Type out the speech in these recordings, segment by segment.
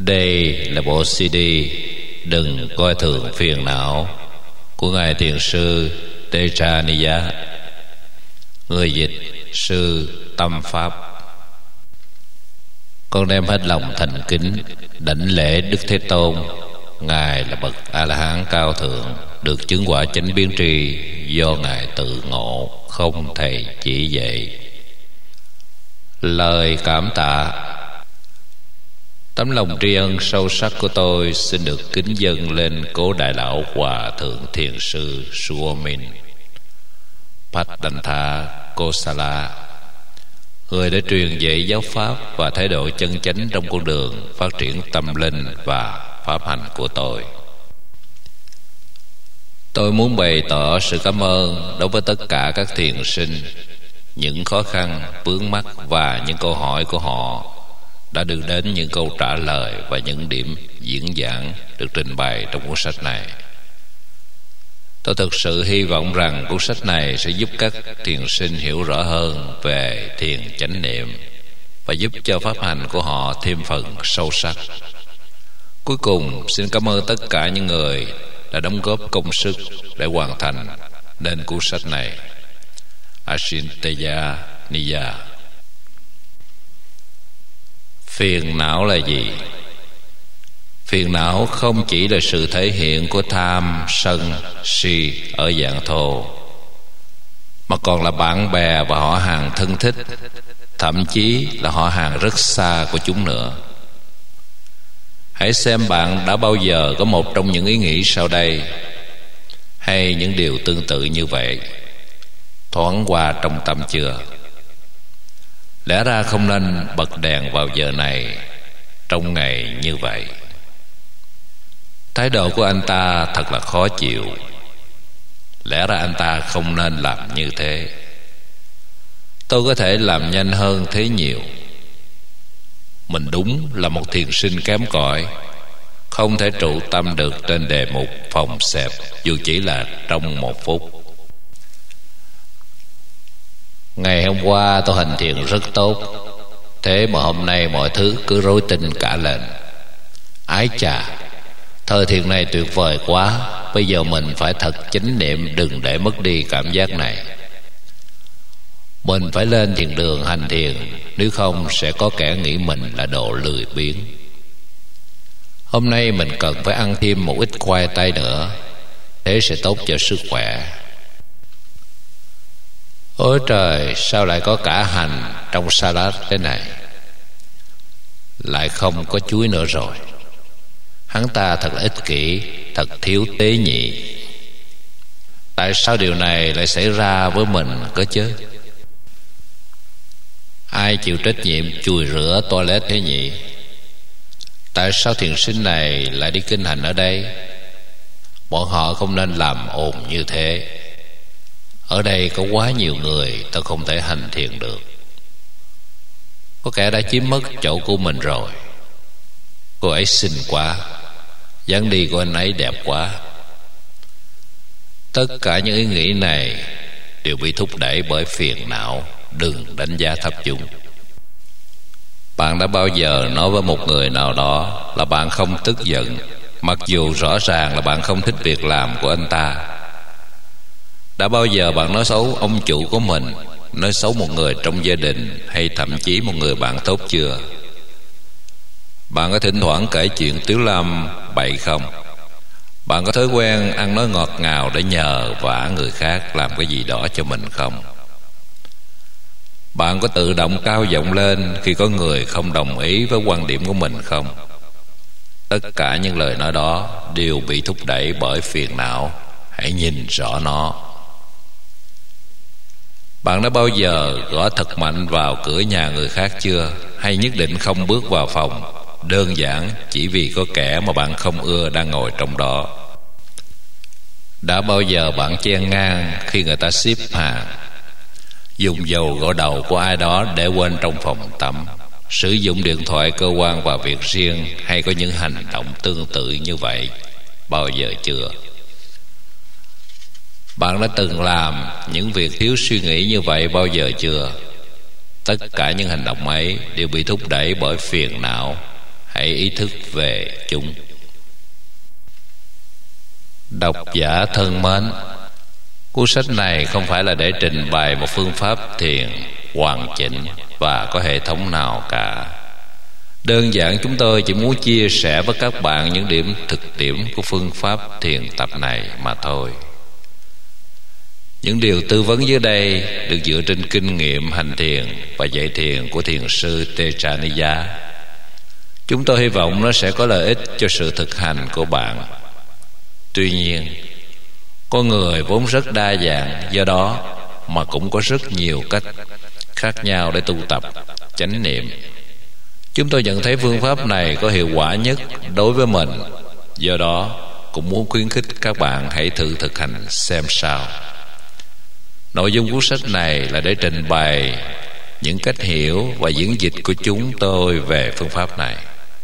Đây là bộ CD Đừng Coi Thường Phiền Não của Ngài Thiền sư Tejaniya, người dịch sư Tâm Pháp. Con đem hết lòng thành kính đảnh lễ Đức Thế Tôn. Ngài là bậc A-la-hán cao thượng, được chứng quả chánh biến tri do Ngài tự ngộ, không thầy chỉ dạy. Lời cảm tạ. Tấm lòng tri ân sâu sắc của tôi xin được kính dâng lên cố đại lão Hòa thượng Thiền sư Suomin Paddantha Kosala, người đã truyền dạy giáo pháp và thái độ chân chánh trong con đường phát triển tâm linh và pháp hành của tôi. Tôi muốn bày tỏ sự cảm ơn đối với tất cả các thiền sinh. Những khó khăn, vướng mắc và những câu hỏi của họ đã đưa đến những câu trả lời và những điểm diễn giảng được trình bày trong cuốn sách này. Tôi thực sự hy vọng rằng cuốn sách này sẽ giúp các thiền sinh hiểu rõ hơn về thiền chánh niệm và giúp cho pháp hành của họ thêm phần sâu sắc. Cuối cùng, xin cảm ơn tất cả những người đã đóng góp công sức để hoàn thành nên cuốn sách này. Ashinteya Niya. Phiền não là gì? Phiền não không chỉ là sự thể hiện của tham, sân, si ở dạng thô, mà còn là bạn bè và họ hàng thân thích, thậm chí là họ hàng rất xa của chúng nữa. Hãy xem bạn đã bao giờ có một trong những ý nghĩ sau đây hay những điều tương tự như vậy thoáng qua trong tâm chưa? Lẽ ra không nên bật đèn vào giờ này trong ngày như vậy. Thái độ của anh ta thật là khó chịu. Lẽ ra anh ta không nên làm như thế. Tôi có thể làm nhanh hơn thế nhiều. Mình đúng là một thiền sinh kém cỏi, không thể trụ tâm được trên đề mục phòng xẹp dù chỉ là trong 1 phút. Ngày hôm qua tôi hành thiền rất tốt, thế mà hôm nay mọi thứ cứ rối tinh cả lên. Ái chà, thời thiền này tuyệt vời quá. Bây giờ mình phải thật chánh niệm, đừng để mất đi cảm giác này. Mình phải lên thiền đường hành thiền, nếu không sẽ có kẻ nghĩ mình là đồ lười biếng. Hôm nay mình cần phải ăn thêm một ít khoai tây nữa, thế sẽ tốt cho sức khỏe. Ôi trời, sao lại có cả hành trong salad thế này? Lại không có chuối nữa rồi. Hắn ta thật là ích kỷ, thật thiếu tế nhị. Tại sao điều này lại xảy ra với mình cơ chứ? Ai chịu trách nhiệm chùi rửa toilet thế nhỉ? Tại sao thiền sinh này lại đi kinh hành ở đây? Bọn họ không nên làm ồn như thế. Ở đây có quá nhiều người, tôi không thể hành thiền được. Có kẻ đã chiếm mất chỗ của mình rồi. Cô ấy xinh quá, dáng đi của anh ấy đẹp quá. Tất cả những ý nghĩ này đều bị thúc đẩy bởi phiền não. Đừng đánh giá thấp chúng. Bạn đã bao giờ nói với một người nào đó là bạn không tức giận, mặc dù rõ ràng là bạn không thích việc làm của anh ta? Đã bao giờ bạn nói xấu ông chủ của mình, nói xấu một người trong gia đình, hay thậm chí một người bạn tốt chưa? Bạn có thỉnh thoảng kể chuyện tiếu lâm bậy không? Bạn có thói quen ăn nói ngọt ngào để nhờ vả người khác làm cái gì đó cho mình không? Bạn có tự động cao giọng lên khi có người không đồng ý với quan điểm của mình không? Tất cả những lời nói đó đều bị thúc đẩy bởi phiền não. Hãy nhìn rõ nó. Bạn đã bao giờ gõ thật mạnh vào cửa nhà người khác chưa? Hay nhất định không bước vào phòng đơn giản chỉ vì có kẻ mà bạn không ưa đang ngồi trong đó? Đã bao giờ bạn chen ngang khi người ta xếp hàng, dùng dầu gội đầu của ai đó để quên trong phòng tắm, sử dụng điện thoại cơ quan vào việc riêng, hay có những hành động tương tự như vậy bao giờ chưa? Bạn đã từng làm những việc thiếu suy nghĩ như vậy bao giờ chưa? Tất cả những hành động ấy đều bị thúc đẩy bởi phiền não. hãy ý thức về chúng. Độc giả thân mến, cuốn sách này không phải là để trình bày một phương pháp thiền hoàn chỉnh và có hệ thống nào cả. Đơn giản chúng tôi chỉ muốn chia sẻ với các bạn những điểm thực tiễn của phương pháp thiền tập này mà thôi. Những điều tư vấn dưới đây được dựa trên kinh nghiệm hành thiền và dạy thiền của thiền sư Tejaniya. Chúng tôi hy vọng nó sẽ có lợi ích cho sự thực hành của bạn. Tuy nhiên, con người vốn rất đa dạng, do đó mà cũng có rất nhiều cách khác nhau để tu tập chánh niệm. Chúng tôi nhận thấy phương pháp này có hiệu quả nhất đối với mình, do đó cũng muốn khuyến khích các bạn hãy thử thực hành xem sao. Nội dung cuốn sách này là để trình bày những cách hiểu và diễn dịch của chúng tôi về phương pháp này.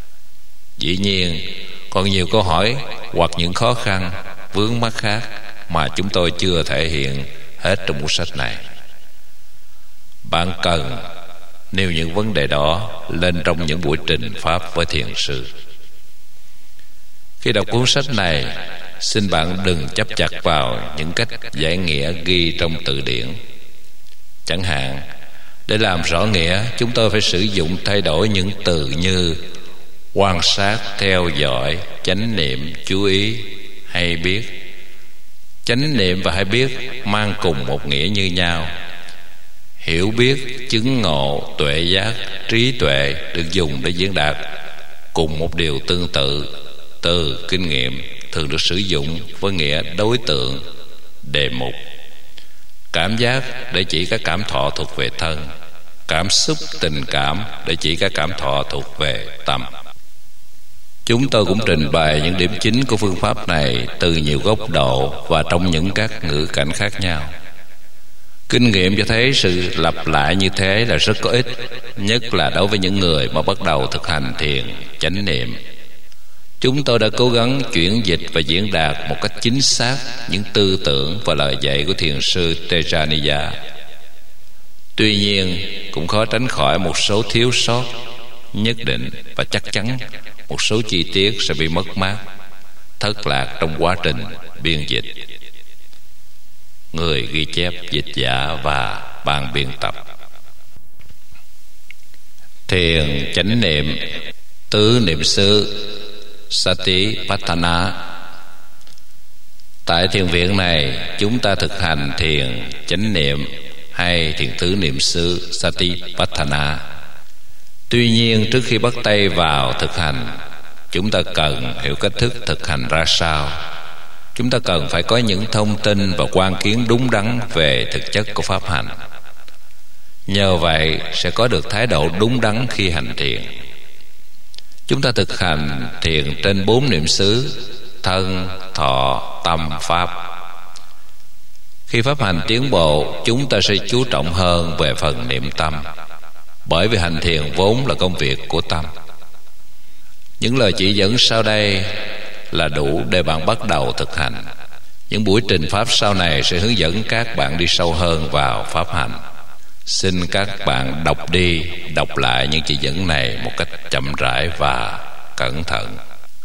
Dĩ nhiên, còn nhiều câu hỏi hoặc những khó khăn, vướng mắc khác mà chúng tôi chưa thể hiện hết trong cuốn sách này. Bạn cần nêu những vấn đề đó lên trong những buổi trình pháp với thiền sư. Khi đọc cuốn sách này, xin bạn đừng chấp chặt vào những cách giải nghĩa ghi trong từ điển. Chẳng hạn, để làm rõ nghĩa, chúng tôi phải sử dụng thay đổi những từ như quan sát, theo dõi, chánh niệm, chú ý, hay biết. Chánh niệm và hay biết mang cùng một nghĩa như nhau. Hiểu biết, chứng ngộ, tuệ giác, trí tuệ được dùng để diễn đạt cùng một điều tương tự. Từ kinh nghiệm thường được sử dụng với nghĩa đối tượng, đề mục. Cảm giác để chỉ các cảm thọ thuộc về thân. Cảm xúc, tình cảm để chỉ các cảm thọ thuộc về tâm. Chúng tôi cũng trình bày những điểm chính của phương pháp này từ nhiều góc độ và trong những các ngữ cảnh khác nhau. Kinh nghiệm cho thấy sự lặp lại như thế là rất có ích, nhất là đối với những người mà bắt đầu thực hành thiền chánh niệm. Chúng tôi đã cố gắng chuyển dịch và diễn đạt một cách chính xác những tư tưởng và lời dạy của thiền sư Tejaniya. Tuy nhiên, cũng khó tránh khỏi một số thiếu sót nhất định, và chắc chắn một số chi tiết sẽ bị mất mát, thất lạc trong quá trình biên dịch. Người ghi chép, dịch giả và ban biên tập. Thiền chánh niệm tứ niệm xứ Satipatthana. Tại thiền viện này, chúng ta thực hành thiền chánh niệm hay thiền tứ niệm xứ Satipatthana. Tuy nhiên, trước khi bắt tay vào thực hành, chúng ta cần hiểu cách thức thực hành ra sao. Chúng ta cần phải có những thông tin và quan kiến đúng đắn về thực chất của pháp hành. Nhờ vậy sẽ có được thái độ đúng đắn khi hành thiền. Chúng ta thực hành thiền trên 4 niệm xứ: thân, thọ, tâm, pháp. Khi pháp hành tiến bộ, chúng ta sẽ chú trọng hơn về phần niệm tâm, bởi vì hành thiền vốn là công việc của tâm. Những lời chỉ dẫn sau đây là đủ để bạn bắt đầu thực hành. Những buổi trình pháp sau này sẽ hướng dẫn các bạn đi sâu hơn vào pháp hành. Xin các bạn đọc đi, đọc lại những chỉ dẫn này một cách chậm rãi và cẩn thận.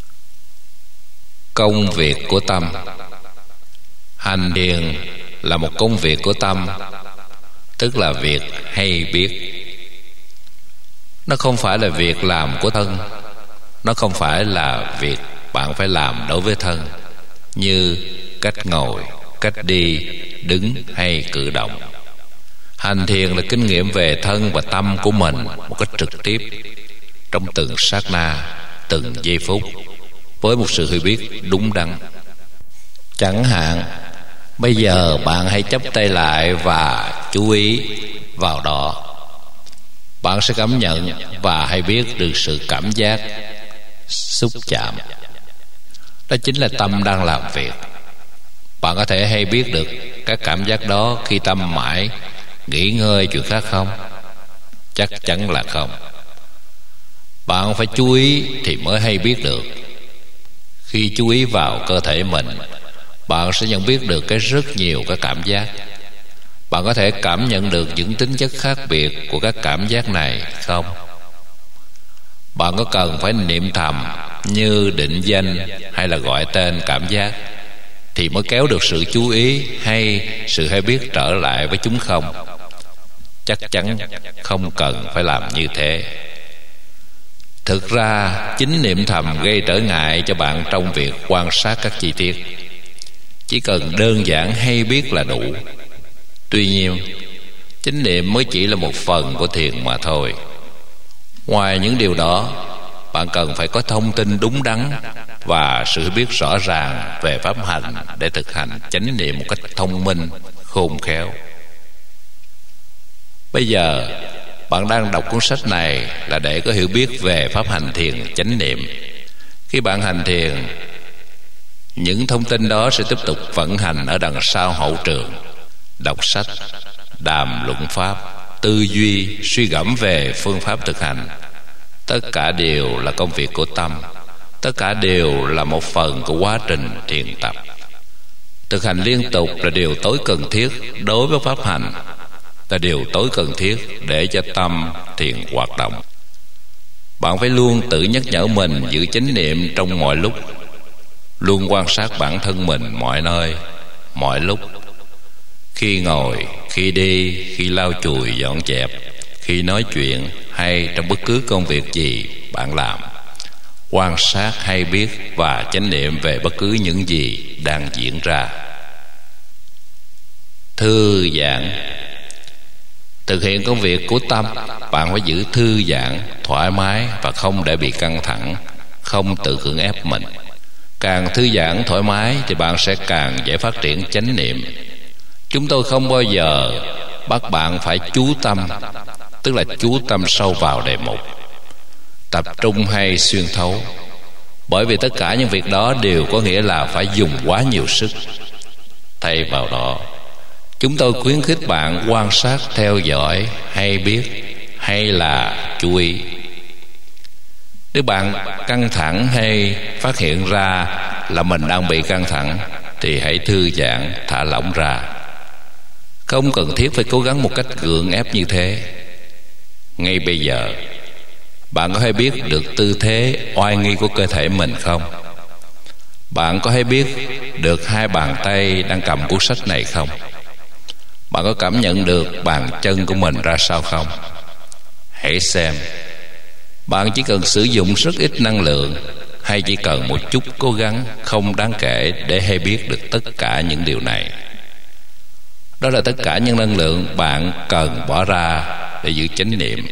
Công việc của tâm. Hành thiền là một công việc của tâm, tức là việc hay biết. Nó không phải là việc làm của thân. Nó không phải là việc bạn phải làm đối với thân, như cách ngồi, cách đi, đứng hay cử động. Hành thiền là kinh nghiệm về thân và tâm của mình một cách trực tiếp, trong từng sát na, từng giây phút, với một sự hiểu biết đúng đắn. Chẳng hạn, bây giờ bạn hãy chắp tay lại và chú ý vào đó. Bạn sẽ cảm nhận và hay biết được sự cảm giác xúc chạm. Đó chính là tâm đang làm việc. Bạn có thể hay biết được các cảm giác đó khi tâm mãi nghỉ ngơi chuyện khác không? Chắc chắn là không. Bạn phải chú ý thì mới hay biết được. Khi chú ý vào cơ thể mình, bạn sẽ nhận biết được rất nhiều các cảm giác. Bạn có thể cảm nhận được những tính chất khác biệt của các cảm giác này không? Bạn có cần phải niệm thầm như định danh hay là gọi tên cảm giác thì mới kéo được sự chú ý hay sự hay biết trở lại với chúng không? Chắc chắn không cần phải làm như thế. Thực ra chính niệm thầm gây trở ngại cho bạn trong việc quan sát các chi tiết. Chỉ cần đơn giản hay biết là đủ. Tuy nhiên, chánh niệm mới chỉ là một phần của thiền mà thôi. Ngoài những điều đó, bạn cần phải có thông tin đúng đắn và sự biết rõ ràng về pháp hành để thực hành chánh niệm một cách thông minh, khôn khéo. Bây giờ bạn đang đọc cuốn sách này là để có hiểu biết về pháp hành thiền chánh niệm. Khi bạn hành thiền, những thông tin đó sẽ tiếp tục vận hành ở đằng sau hậu trường. Đọc sách, đàm luận pháp, tư duy, suy gẫm về phương pháp thực hành, tất cả đều là công việc của tâm. Tất cả đều là một phần của quá trình thiền tập. Thực hành liên tục là điều tối cần thiết đối với pháp hành, là điều tối cần thiết để cho tâm thiền hoạt động. Bạn phải luôn tự nhắc nhở mình giữ chánh niệm trong mọi lúc, luôn quan sát bản thân mình mọi nơi, mọi lúc. Khi ngồi, khi đi, khi lau chùi dọn dẹp, khi nói chuyện hay trong bất cứ công việc gì bạn làm, quan sát hay biết và chánh niệm về bất cứ những gì đang diễn ra. Thư giãn. Thực hiện công việc của tâm, bạn phải giữ thư giãn, thoải mái và không để bị căng thẳng, không tự cưỡng ép mình. Càng thư giãn, thoải mái thì bạn sẽ càng dễ phát triển chánh niệm. Chúng tôi không bao giờ bắt bạn phải chú tâm, tức là chú tâm sâu vào đề mục, tập trung hay xuyên thấu, bởi vì tất cả những việc đó đều có nghĩa là phải dùng quá nhiều sức. Thay vào đó, chúng tôi khuyến khích bạn quan sát, theo dõi, hay biết, hay là chú ý. Nếu bạn căng thẳng hay phát hiện ra là mình đang bị căng thẳng thì hãy thư giãn, thả lỏng ra. Không cần thiết phải cố gắng một cách gượng ép như thế. Ngay bây giờ, bạn có hay biết được tư thế oai nghi của cơ thể mình không? Bạn có hay biết được hai bàn tay đang cầm cuốn sách này không? Bạn có cảm nhận được bàn chân của mình ra sao không? Hãy xem, bạn chỉ cần sử dụng rất ít năng lượng hay chỉ cần một chút cố gắng không đáng kể để hay biết được tất cả những điều này. Đó là tất cả những năng lượng bạn cần bỏ ra để giữ chánh niệm.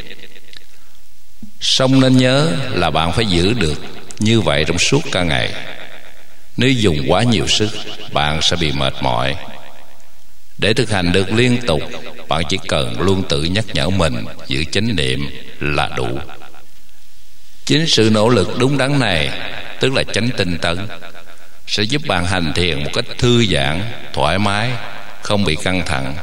Song nên nhớ là bạn phải giữ được như vậy trong suốt cả ngày. Nếu dùng quá nhiều sức, bạn sẽ bị mệt mỏi. Để thực hành được liên tục, bạn chỉ cần luôn tự nhắc nhở mình giữ chánh niệm là đủ. Chính sự nỗ lực đúng đắn này, tức là chánh tinh tấn, sẽ giúp bạn hành thiền một cách thư giãn, thoải mái, không bị căng thẳng.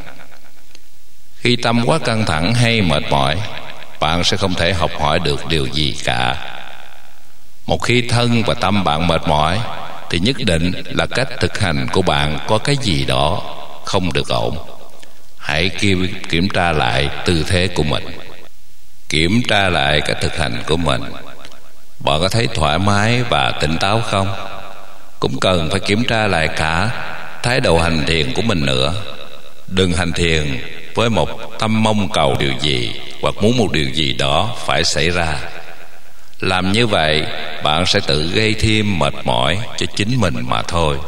Khi tâm quá căng thẳng hay mệt mỏi, bạn sẽ không thể học hỏi được điều gì cả. Một khi thân và tâm bạn mệt mỏi thì nhất định là cách thực hành của bạn có cái gì đó không được ổn. Hãy kiểm tra lại tư thế của mình, kiểm tra lại cách thực hành của mình. Bạn có thấy thoải mái và tỉnh táo không? Cũng cần phải kiểm tra lại cả thái độ hành thiền của mình nữa. Đừng hành thiền với một tâm mong cầu điều gì hoặc muốn một điều gì đó phải xảy ra. Làm như vậy, bạn sẽ tự gây thêm mệt mỏi cho chính mình mà thôi.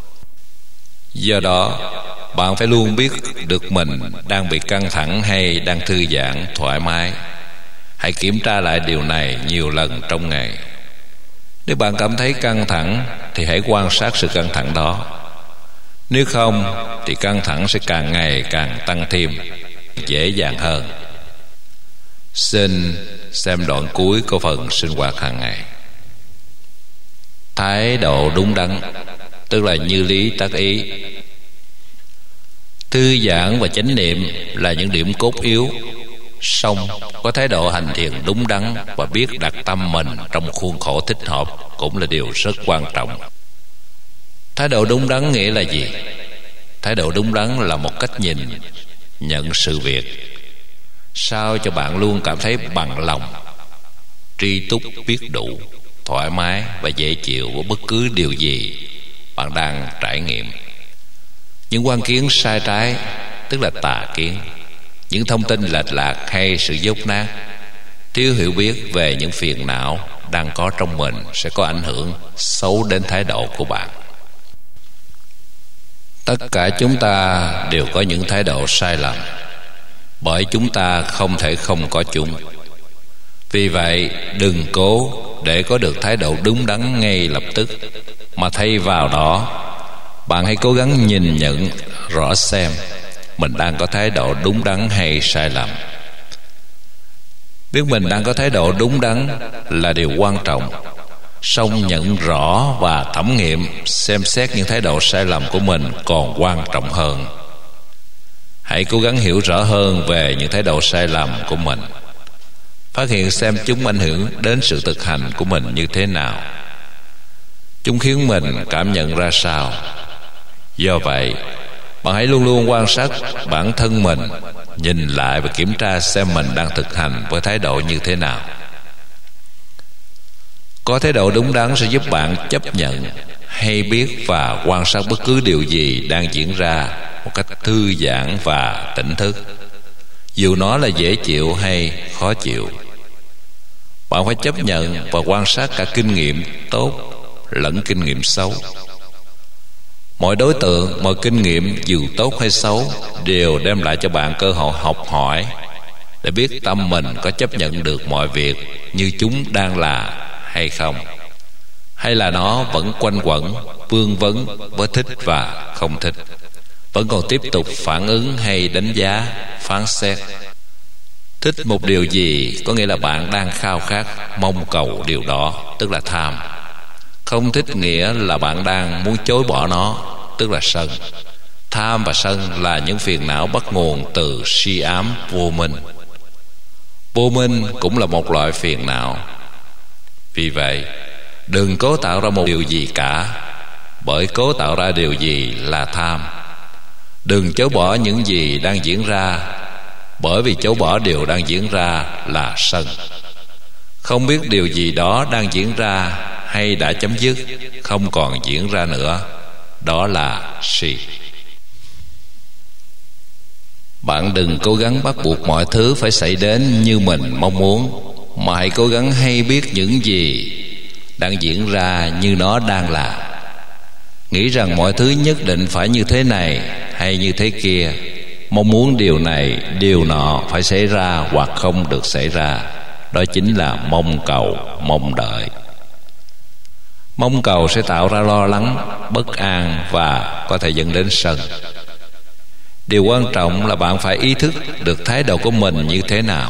Do đó, bạn phải luôn biết được mình đang bị căng thẳng hay đang thư giãn, thoải mái. Hãy kiểm tra lại điều này nhiều lần trong ngày. Nếu bạn cảm thấy căng thẳng thì hãy quan sát sự căng thẳng đó. Nếu không thì căng thẳng sẽ càng ngày càng tăng thêm, dễ dàng hơn. Xin xem đoạn cuối của phần sinh hoạt hàng ngày. Thái độ đúng đắn, tức là như lý tác ý. Thư giãn và chánh niệm là những điểm cốt yếu. Song có thái độ hành thiền đúng đắn và biết đặt tâm mình trong một khuôn khổ thích hợp cũng là điều rất quan trọng. Thái độ đúng đắn nghĩa là gì? Thái độ đúng đắn là một cách nhìn, nhận sự việc sao cho bạn luôn cảm thấy bằng lòng. tri túc biết đủ, thoải mái và dễ chịu với bất cứ điều gì bạn đang trải nghiệm. Những quan kiến sai trái, tức là tà kiến, những thông tin lệch lạc hay sự dốt nát, thiếu hiểu biết về những phiền não đang có trong mình sẽ có ảnh hưởng xấu đến thái độ của bạn. Tất cả chúng ta đều có những thái độ sai lầm, bởi chúng ta không thể không có chúng. Vì vậy, đừng cố để có được thái độ đúng đắn ngay lập tức, mà thay vào đó, bạn hãy cố gắng nhìn nhận rõ xem mình đang có thái độ đúng đắn hay sai lầm. Biết mình đang có thái độ đúng đắn là điều quan trọng, song nhận rõ và thẩm nghiệm xem xét những thái độ sai lầm của mình còn quan trọng hơn. Hãy cố gắng hiểu rõ hơn về những thái độ sai lầm của mình, phát hiện xem chúng ảnh hưởng đến sự thực hành của mình như thế nào, chúng khiến mình cảm nhận ra sao. Do vậy, bạn hãy luôn luôn quan sát bản thân mình, nhìn lại và kiểm tra xem mình đang thực hành với thái độ như thế nào. Có thái độ đúng đắn sẽ giúp bạn chấp nhận, hay biết và quan sát bất cứ điều gì đang diễn ra một cách thư giãn và tỉnh thức, dù nó là dễ chịu hay khó chịu. Bạn phải chấp nhận và quan sát cả kinh nghiệm tốt lẫn kinh nghiệm xấu. Mọi đối tượng, mọi kinh nghiệm dù tốt hay xấu đều đem lại cho bạn cơ hội học hỏi để biết tâm mình có chấp nhận được mọi việc như chúng đang là hay không, hay là nó vẫn quanh quẩn, vương vấn với thích và không thích, vẫn còn tiếp tục phản ứng hay đánh giá, phán xét. Thích một điều gì có nghĩa là bạn đang khao khát, mong cầu điều đó, tức là tham. Không thích nghĩa là bạn đang muốn chối bỏ nó, tức là sân. Tham và sân là những phiền não bắt nguồn từ si ám vô minh. Vô minh cũng là một loại phiền não. Vì vậy, đừng cố tạo ra một điều gì cả, bởi cố tạo ra điều gì là tham. Đừng chối bỏ những gì đang diễn ra, bởi vì chối bỏ điều đang diễn ra là sân. Không biết điều gì đó đang diễn ra hay đã chấm dứt, không còn diễn ra nữa, đó là si. Bạn đừng cố gắng bắt buộc mọi thứ phải xảy đến như mình mong muốn, mà hãy cố gắng hay biết những gì đang diễn ra như nó đang là. Nghĩ rằng mọi thứ nhất định phải như thế này hay như thế kia, mong muốn điều này điều nọ phải xảy ra hoặc không được xảy ra, đó chính là mong cầu, mong đợi. Mong cầu sẽ tạo ra lo lắng, bất an và có thể dẫn đến sân. Điều quan trọng là bạn phải ý thức được thái độ của mình như thế nào,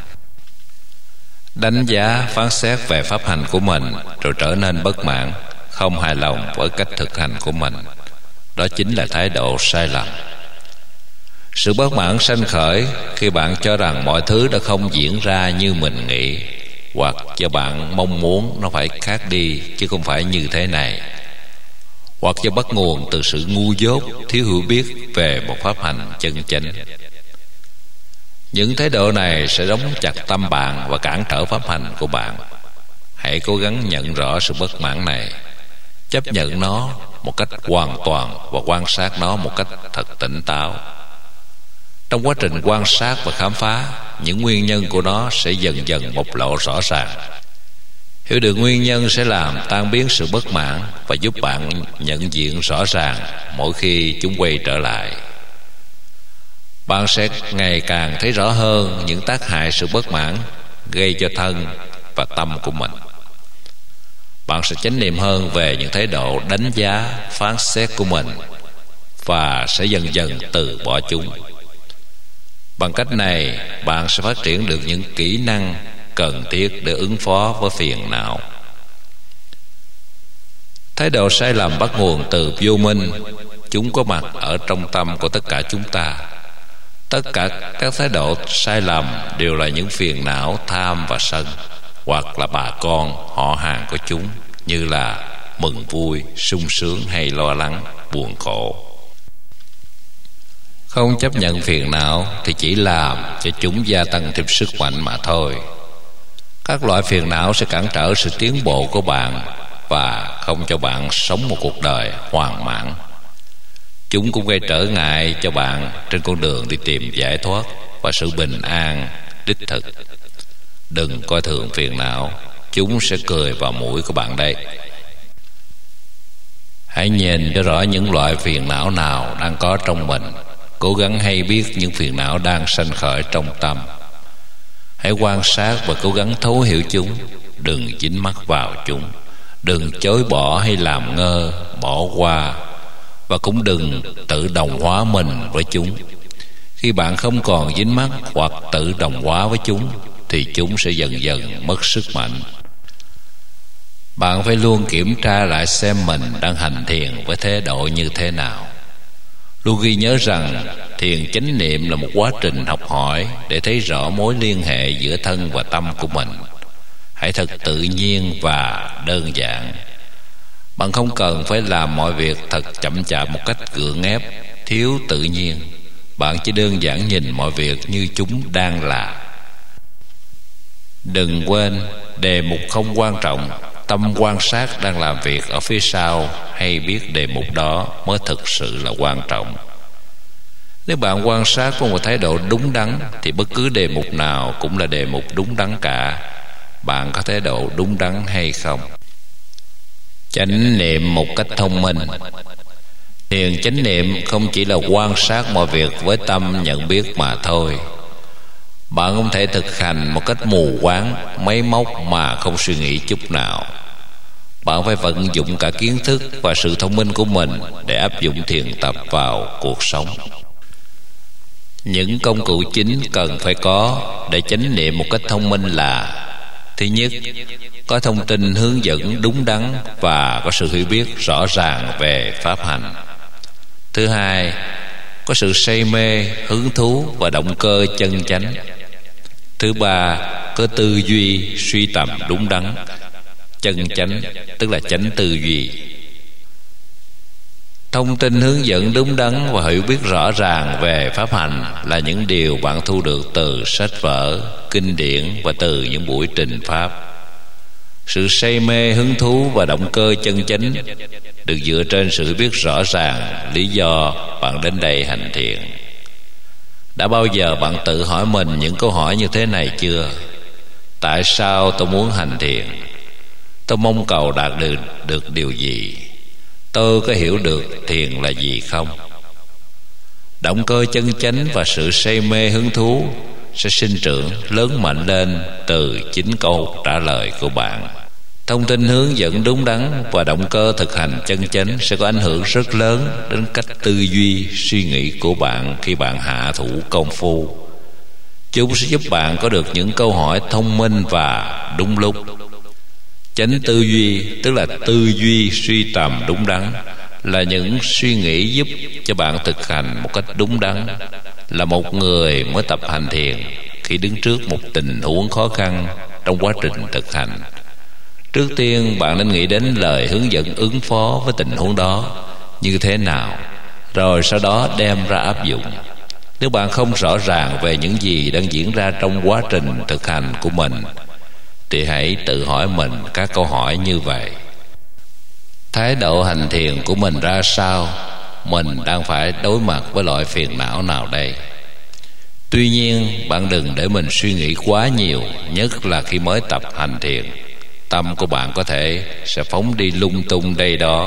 đánh giá, phán xét về pháp hành của mình, rồi trở nên bất mãn, không hài lòng với cách thực hành của mình. Đó chính là thái độ sai lầm. Sự bất mãn sanh khởi khi bạn cho rằng mọi thứ đã không diễn ra như mình nghĩ, hoặc cho bạn mong muốn nó phải khác đi chứ không phải như thế này, hoặc do bắt nguồn từ sự ngu dốt, thiếu hiểu biết về một pháp hành chân chánh. Những thái độ này sẽ đóng chặt tâm bạn và cản trở pháp hành của bạn. Hãy cố gắng nhận rõ sự bất mãn này, chấp nhận nó một cách hoàn toàn và quan sát nó một cách thật tỉnh táo. Trong quá trình quan sát và khám phá, những nguyên nhân của nó sẽ dần dần bộc lộ rõ ràng. Hiểu được nguyên nhân sẽ làm tan biến sự bất mãn và giúp bạn nhận diện rõ ràng mỗi khi chúng quay trở lại. Bạn sẽ ngày càng thấy rõ hơn những tác hại sự bất mãn gây cho thân và tâm của mình. Bạn sẽ chánh niệm hơn về những thái độ đánh giá, phán xét của mình và sẽ dần dần từ bỏ chúng. Bằng cách này, bạn sẽ phát triển được những kỹ năng cần thiết để ứng phó với phiền não. Thái độ sai lầm bắt nguồn từ vô minh. Chúng có mặt ở trong tâm của tất cả chúng ta. Tất cả các thái độ sai lầm đều là những phiền não tham và sân, hoặc là bà con, họ hàng của chúng, như là mừng vui, sung sướng hay lo lắng, buồn khổ. Không chấp nhận phiền não thì chỉ làm cho chúng gia tăng thêm sức mạnh mà thôi. Các loại phiền não sẽ cản trở sự tiến bộ của bạn và không cho bạn sống một cuộc đời hoàn mãn. Chúng cũng gây trở ngại cho bạn trên con đường đi tìm giải thoát và sự bình an đích thực. Đừng coi thường phiền não, chúng sẽ cười vào mũi của bạn đây. Hãy nhìn cho rõ những loại phiền não nào đang có trong mình. Cố gắng hay biết những phiền não đang sanh khởi trong tâm. Hãy quan sát và cố gắng thấu hiểu chúng. Đừng dính mắc vào chúng. Đừng chối bỏ hay làm ngơ, bỏ qua. Và cũng đừng tự đồng hóa mình với chúng. Khi bạn không còn dính mắc hoặc tự đồng hóa với chúng, thì chúng sẽ dần dần mất sức mạnh. Bạn phải luôn kiểm tra lại xem mình đang hành thiền với thái độ như thế nào. Luôn ghi nhớ rằng thiền chánh niệm là một quá trình học hỏi để thấy rõ mối liên hệ giữa thân và tâm của mình. Hãy thật tự nhiên và đơn giản. Bạn không cần phải làm mọi việc thật chậm chạp một cách gượng ép, thiếu tự nhiên. Bạn chỉ đơn giản nhìn mọi việc như chúng đang là. Đừng quên, đề mục không quan trọng. Tâm quan sát đang làm việc ở phía sau hay biết đề mục đó mới thực sự là quan trọng. Nếu bạn quan sát với một thái độ đúng đắn thì bất cứ đề mục nào cũng là đề mục đúng đắn cả. Bạn có thái độ đúng đắn hay không? Chánh niệm một cách thông minh. Thiền chánh niệm không chỉ là quan sát mọi việc với tâm nhận biết mà thôi. Bạn không thể thực hành một cách mù quáng, máy móc mà không suy nghĩ chút nào. Bạn phải vận dụng cả kiến thức và sự thông minh của mình để áp dụng thiền tập vào cuộc sống. Những công cụ chính cần phải có để chánh niệm một cách thông minh là: thứ nhất, có thông tin hướng dẫn đúng đắn và có sự hiểu biết rõ ràng về pháp hành. Thứ hai, có sự say mê, hứng thú và động cơ chân chánh. Thứ ba, có tư duy suy tầm đúng đắn, chân chánh, tức là chánh tư duy. Thông tin hướng dẫn đúng đắn và hiểu biết rõ ràng về pháp hành là những điều bạn thu được từ sách vở, kinh điển và từ những buổi trình pháp. Sự say mê, hứng thú và động cơ chân chánh được dựa trên sự hiểu biết rõ ràng lý do bạn đến đây hành thiền. Đã bao giờ bạn tự hỏi mình những câu hỏi như thế này chưa? Tại sao tôi muốn hành thiền? Tôi mong cầu đạt được điều gì? Tôi có hiểu được thiền là gì không? Động cơ chân chánh và sự say mê hứng thú sẽ sinh trưởng lớn mạnh lên từ chính câu trả lời của bạn. Thông tin hướng dẫn đúng đắn và động cơ thực hành chân chánh sẽ có ảnh hưởng rất lớn đến cách tư duy, suy nghĩ của bạn khi bạn hạ thủ công phu. Chúng sẽ giúp bạn có được những câu hỏi thông minh và đúng lúc. Chánh tư duy, tức là tư duy suy tầm đúng đắn, là những suy nghĩ giúp cho bạn thực hành một cách đúng đắn. Là một người mới tập hành thiền, khi đứng trước một tình huống khó khăn trong quá trình thực hành, trước tiên bạn nên nghĩ đến lời hướng dẫn ứng phó với tình huống đó như thế nào, rồi sau đó đem ra áp dụng. Nếu bạn không rõ ràng về những gì đang diễn ra trong quá trình thực hành của mình, thì hãy tự hỏi mình các câu hỏi như vậy: thái độ hành thiền của mình ra sao? Mình đang phải đối mặt với loại phiền não nào đây? Tuy nhiên, bạn đừng để mình suy nghĩ quá nhiều, nhất là khi mới tập hành thiền. Tâm của bạn có thể sẽ phóng đi lung tung đây đó.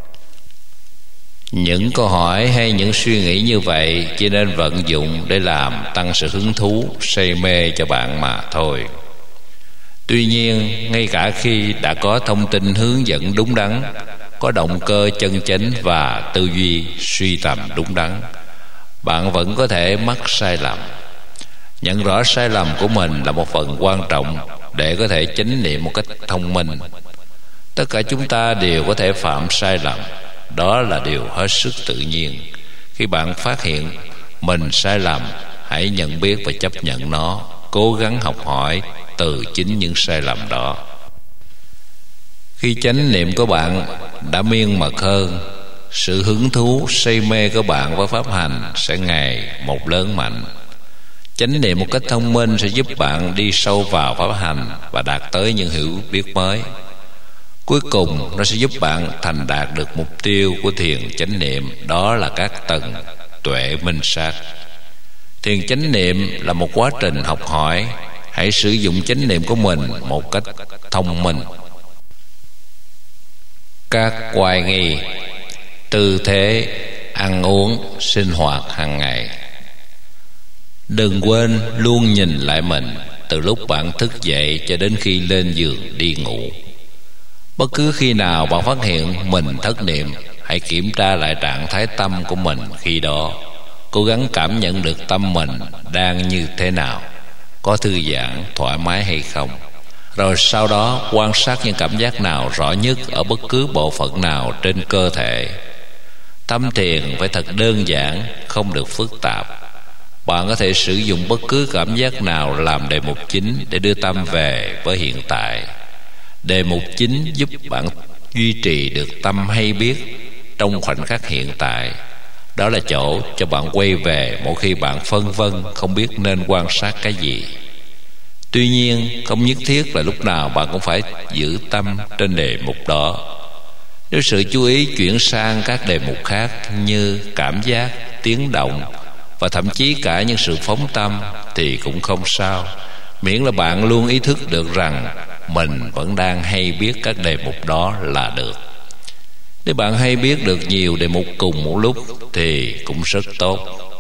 Những câu hỏi hay những suy nghĩ như vậy chỉ nên vận dụng để làm tăng sự hứng thú, say mê cho bạn mà thôi. Tuy nhiên, ngay cả khi đã có thông tin hướng dẫn đúng đắn, có động cơ chân chánh và tư duy suy tầm đúng đắn, bạn vẫn có thể mắc sai lầm. Nhận rõ sai lầm của mình là một phần quan trọng để có thể chánh niệm một cách thông minh. Tất cả chúng ta đều có thể phạm sai lầm. Đó là điều hết sức tự nhiên. Khi bạn phát hiện mình sai lầm, hãy nhận biết và chấp nhận nó, cố gắng học hỏi từ chính những sai lầm đó. Khi chánh niệm của bạn đã miên mật hơn, sự hứng thú say mê của bạn với pháp hành sẽ ngày một lớn mạnh. Chánh niệm một cách thông minh sẽ giúp bạn đi sâu vào pháp hành và đạt tới những hiểu biết mới. Cuối cùng nó sẽ giúp bạn thành đạt được mục tiêu của thiền chánh niệm, đó là các tầng tuệ minh sát. Thiền chánh niệm là một quá trình học hỏi. Hãy sử dụng chánh niệm của mình một cách thông minh. Các oai nghi, tư thế, ăn uống, sinh hoạt hàng ngày. Đừng quên luôn nhìn lại mình từ lúc bạn thức dậy cho đến khi lên giường đi ngủ. Bất cứ khi nào bạn phát hiện mình thất niệm, hãy kiểm tra lại trạng thái tâm của mình khi đó. Cố gắng cảm nhận được tâm mình đang như thế nào, có thư giãn, thoải mái hay không. Rồi sau đó quan sát những cảm giác nào rõ nhất ở bất cứ bộ phận nào trên cơ thể. Tâm thiền phải thật đơn giản, không được phức tạp. Bạn có thể sử dụng bất cứ cảm giác nào làm đề mục chính để đưa tâm về với hiện tại. Đề mục chính giúp bạn duy trì được tâm hay biết trong khoảnh khắc hiện tại. Đó là chỗ cho bạn quay về mỗi khi bạn phân vân không biết nên quan sát cái gì. Tuy nhiên, không nhất thiết là lúc nào bạn cũng phải giữ tâm trên đề mục đó. Nếu sự chú ý chuyển sang các đề mục khác như cảm giác, tiếng động và thậm chí cả những sự phóng tâm thì cũng không sao, miễn là bạn luôn ý thức được rằng mình vẫn đang hay biết các đề mục đó là được. Nếu bạn hay biết được nhiều đề mục cùng một lúc thì cũng rất tốt.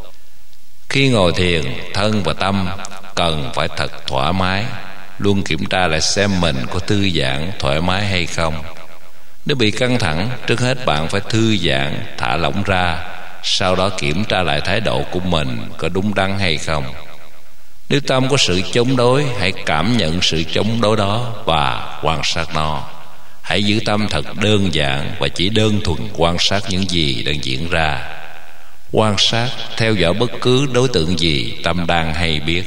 Khi ngồi thiền, thân và tâm cần phải thật thoải mái. Luôn kiểm tra lại xem mình có thư giãn, thoải mái hay không. Nếu bị căng thẳng, trước hết bạn phải thư giãn, thả lỏng ra. Sau đó kiểm tra lại thái độ của mình có đúng đắn hay không. Nếu tâm có sự chống đối, hãy cảm nhận sự chống đối đó và quan sát nó. Hãy giữ tâm thật đơn giản và chỉ đơn thuần quan sát những gì đang diễn ra. Quan sát, theo dõi bất cứ đối tượng gì tâm đang hay biết.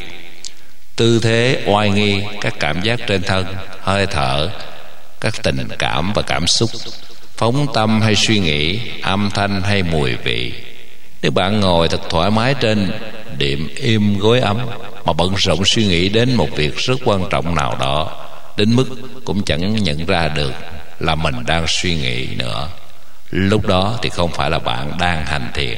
Tư thế, oai nghi, các cảm giác trên thân, hơi thở, các tình cảm và cảm xúc, phóng tâm hay suy nghĩ, âm thanh hay mùi vị. Nếu bạn ngồi thật thoải mái trên đệm im gối ấm mà bận rộn suy nghĩ đến một việc rất quan trọng nào đó, đến mức cũng chẳng nhận ra được là mình đang suy nghĩ nữa, lúc đó thì không phải là bạn đang hành thiền.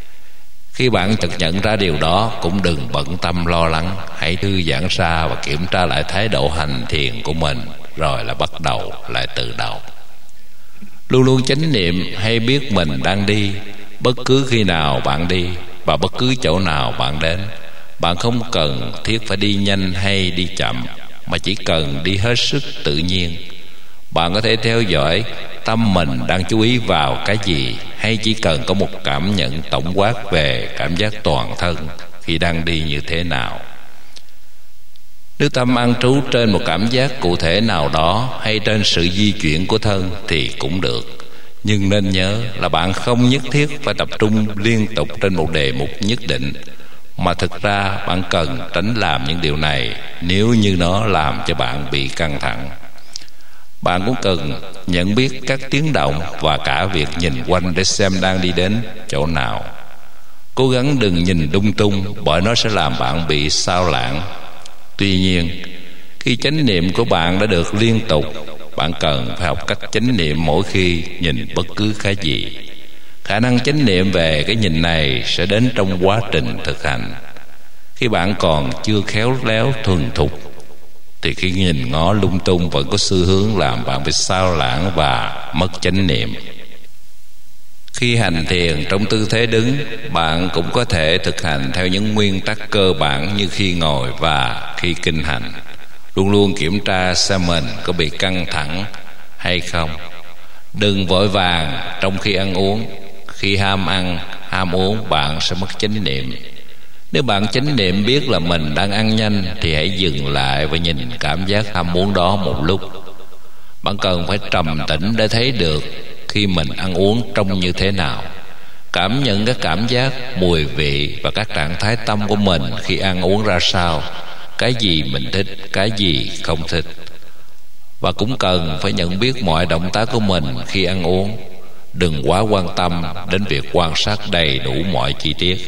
Khi bạn chợt nhận ra điều đó, cũng đừng bận tâm lo lắng. Hãy thư giãn ra và kiểm tra lại thái độ hành thiền của mình, rồi là bắt đầu lại từ đầu. Luôn luôn chánh niệm hay biết mình đang đi. Bất cứ khi nào bạn đi và bất cứ chỗ nào bạn đến, bạn không cần thiết phải đi nhanh hay đi chậm, mà chỉ cần đi hết sức tự nhiên. Bạn có thể theo dõi tâm mình đang chú ý vào cái gì, hay chỉ cần có một cảm nhận tổng quát về cảm giác toàn thân khi đang đi như thế nào. Nếu tâm an trú trên một cảm giác cụ thể nào đó hay trên sự di chuyển của thân thì cũng được. Nhưng nên nhớ là bạn không nhất thiết phải tập trung liên tục trên một đề mục nhất định, mà thực ra bạn cần tránh làm những điều này nếu như nó làm cho bạn bị căng thẳng. Bạn cũng cần nhận biết các tiếng động và cả việc nhìn quanh để xem đang đi đến chỗ nào. Cố gắng đừng nhìn lung tung, bởi nó sẽ làm bạn bị sao lãng. Tuy nhiên, khi chánh niệm của bạn đã được liên tục, bạn cần phải học cách chánh niệm mỗi khi nhìn bất cứ cái gì. Khả năng chánh niệm về cái nhìn này sẽ đến trong quá trình thực hành. Khi bạn còn chưa khéo léo thuần thục thì khi nhìn ngó lung tung vẫn có xu hướng làm bạn bị sao lãng và mất chánh niệm. Khi hành thiền trong tư thế đứng, bạn cũng có thể thực hành theo những nguyên tắc cơ bản như khi ngồi và khi kinh hành. Luôn luôn kiểm tra xem mình có bị căng thẳng hay không. Đừng vội vàng trong khi ăn uống. Khi ham ăn, ham uống, bạn sẽ mất chánh niệm. Nếu bạn chánh niệm biết là mình đang ăn nhanh thì hãy dừng lại và nhìn cảm giác ham muốn đó một lúc. Bạn cần phải trầm tĩnh để thấy được khi mình ăn uống trông như thế nào, cảm nhận các cảm giác, mùi vị và các trạng thái tâm của mình khi ăn uống ra sao, cái gì mình thích, cái gì không thích. Và cũng cần phải nhận biết mọi động tác của mình khi ăn uống. Đừng quá quan tâm đến việc quan sát đầy đủ mọi chi tiết.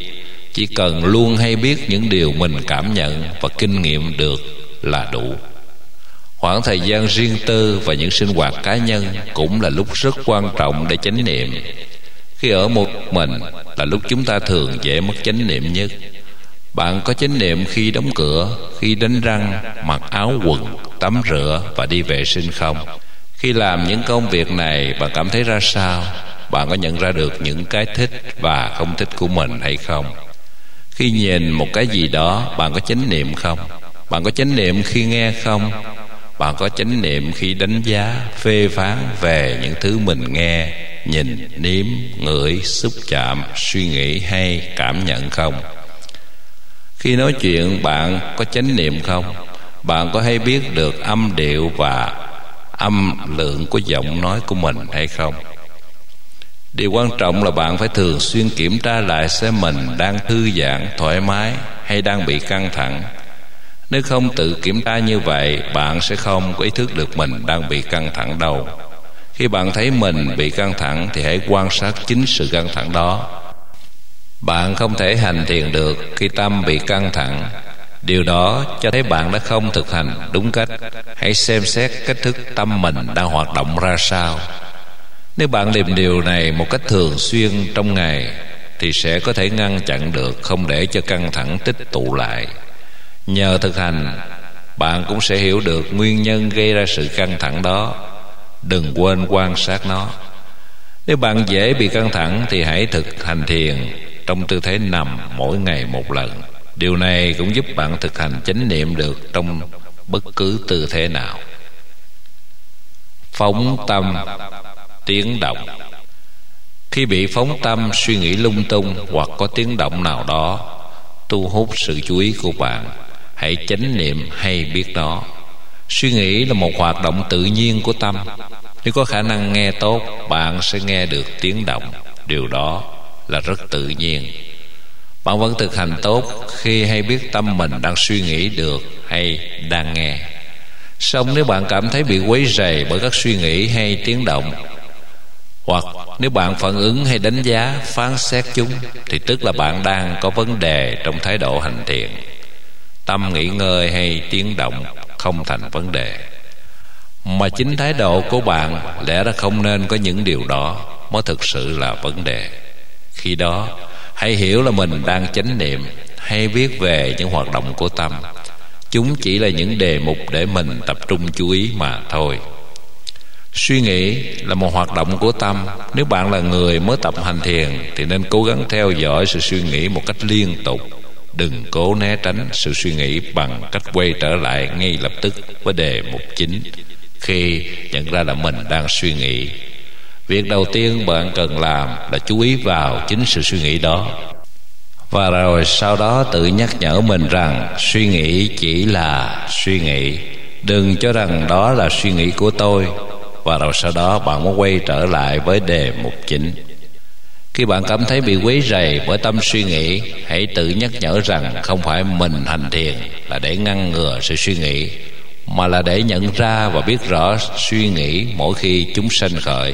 chỉ cần luôn hay biết những điều mình cảm nhận và kinh nghiệm được là đủ. Khoảng thời gian riêng tư và những sinh hoạt cá nhân cũng là lúc rất quan trọng để chánh niệm. Khi ở một mình là lúc chúng ta thường dễ mất chánh niệm nhất. Bạn có chánh niệm khi đóng cửa, khi đánh răng, mặc áo quần, tắm rửa và đi vệ sinh không? Khi làm những công việc này, bạn cảm thấy ra sao? Bạn có nhận ra được những cái thích và không thích của mình hay không? Khi nhìn một cái gì đó, bạn có chánh niệm không? Bạn có chánh niệm khi nghe không? Bạn có chánh niệm khi đánh giá, phê phán về những thứ mình nghe, nhìn, nếm, ngửi, xúc chạm, suy nghĩ hay cảm nhận không? Khi nói chuyện, bạn có chánh niệm không? Bạn có hay biết được âm điệu và âm lượng của giọng nói của mình hay không? Điều quan trọng là bạn phải thường xuyên kiểm tra lại xem mình đang thư giãn, thoải mái hay đang bị căng thẳng. Nếu không tự kiểm tra như vậy, bạn sẽ không có ý thức được mình đang bị căng thẳng đâu. Khi bạn thấy mình bị căng thẳng thì hãy quan sát chính sự căng thẳng đó. Bạn không thể hành thiền được khi tâm bị căng thẳng. Điều đó cho thấy bạn đã không thực hành đúng cách. Hãy xem xét cách thức tâm mình đang hoạt động ra sao. Nếu bạn làm điều này một cách thường xuyên trong ngày thì sẽ có thể ngăn chặn được, không để cho căng thẳng tích tụ lại. Nhờ thực hành, bạn cũng sẽ hiểu được nguyên nhân gây ra sự căng thẳng đó. Đừng quên quan sát nó. Nếu bạn dễ bị căng thẳng thì hãy thực hành thiền trong tư thế nằm mỗi ngày một lần. Điều này cũng giúp bạn thực hành chánh niệm được trong bất cứ tư thế nào. Phóng tâm, tiếng động. Khi bị phóng tâm, suy nghĩ lung tung hoặc có tiếng động nào đó thu hút sự chú ý của bạn, hãy chánh niệm hay biết nó. Suy nghĩ là một hoạt động tự nhiên của tâm. Nếu có khả năng nghe tốt, bạn sẽ nghe được tiếng động. Điều đó là rất tự nhiên. Bạn vẫn thực hành tốt khi hay biết tâm mình đang suy nghĩ được hay đang nghe. Song nếu bạn cảm thấy bị quấy rầy bởi các suy nghĩ hay tiếng động, hoặc nếu bạn phản ứng hay đánh giá, phán xét chúng, thì tức là bạn đang có vấn đề trong thái độ hành thiền. Tâm nghỉ ngơi hay tiếng động không thành vấn đề, mà chính thái độ của bạn lẽ ra không nên có những điều đó mới thực sự là vấn đề. Khi đó hãy hiểu là mình đang chánh niệm hay viết về những hoạt động của tâm. Chúng chỉ là những đề mục để mình tập trung chú ý mà thôi. Suy nghĩ là một hoạt động của tâm. Nếu bạn là người mới tập hành thiền thì nên cố gắng theo dõi sự suy nghĩ một cách liên tục. Đừng cố né tránh sự suy nghĩ bằng cách quay trở lại ngay lập tức với đề mục chính. Khi nhận ra là mình đang suy nghĩ, việc đầu tiên bạn cần làm là chú ý vào chính sự suy nghĩ đó, và rồi sau đó tự nhắc nhở mình rằng suy nghĩ chỉ là suy nghĩ. Đừng cho rằng đó là suy nghĩ của tôi. Và rồi sau đó bạn mới quay trở lại với đề mục chính. Khi bạn cảm thấy bị quấy rầy bởi tâm suy nghĩ, hãy tự nhắc nhở rằng không phải mình hành thiền là để ngăn ngừa sự suy nghĩ, mà là để nhận ra và biết rõ suy nghĩ mỗi khi chúng sanh khởi.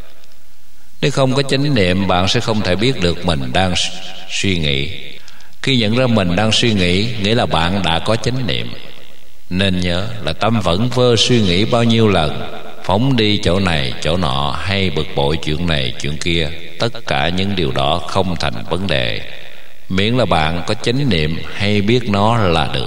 Nếu không có chánh niệm, bạn sẽ không thể biết được mình đang suy nghĩ. Khi nhận ra mình đang suy nghĩ, nghĩa là bạn đã có chánh niệm. Nên nhớ là tâm vẫn vơ suy nghĩ bao nhiêu lần, phóng đi chỗ này chỗ nọ hay bực bội chuyện này chuyện kia. Tất cả những điều đó không thành vấn đề, miễn là bạn có chánh niệm hay biết nó là được.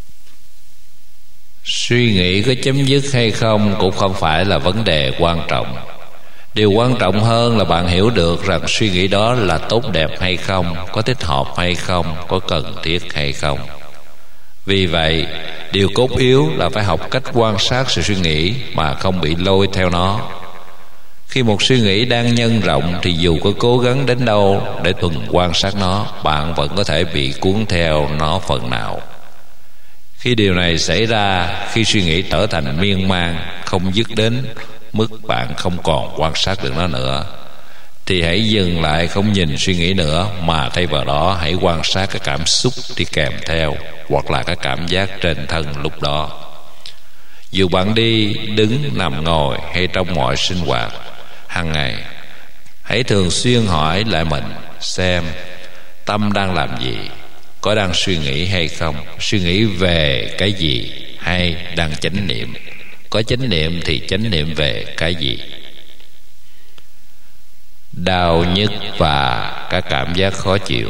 Suy nghĩ có chấm dứt hay không cũng không phải là vấn đề quan trọng. Điều quan trọng hơn là bạn hiểu được rằng suy nghĩ đó là tốt đẹp hay không, có thích hợp hay không, có cần thiết hay không. Vì vậy, điều cốt yếu là phải học cách quan sát sự suy nghĩ mà không bị lôi theo nó. Khi một suy nghĩ đang nhân rộng thì dù có cố gắng đến đâu để tuần quan sát nó, bạn vẫn có thể bị cuốn theo nó phần nào. Khi điều này xảy ra, khi suy nghĩ trở thành miên man, không dứt đến mức bạn không còn quan sát được nó nữa, thì hãy dừng lại, không nhìn suy nghĩ nữa, mà thay vào đó hãy quan sát các cảm xúc đi kèm theo, hoặc là các cảm giác trên thân lúc đó. Dù bạn đi, đứng, nằm, ngồi hay trong mọi sinh hoạt hàng ngày, hãy thường xuyên hỏi lại mình xem tâm đang làm gì, có đang suy nghĩ hay không, suy nghĩ về cái gì, hay đang chánh niệm, có chánh niệm thì chánh niệm về cái gì. Đau nhức và các cảm giác khó chịu.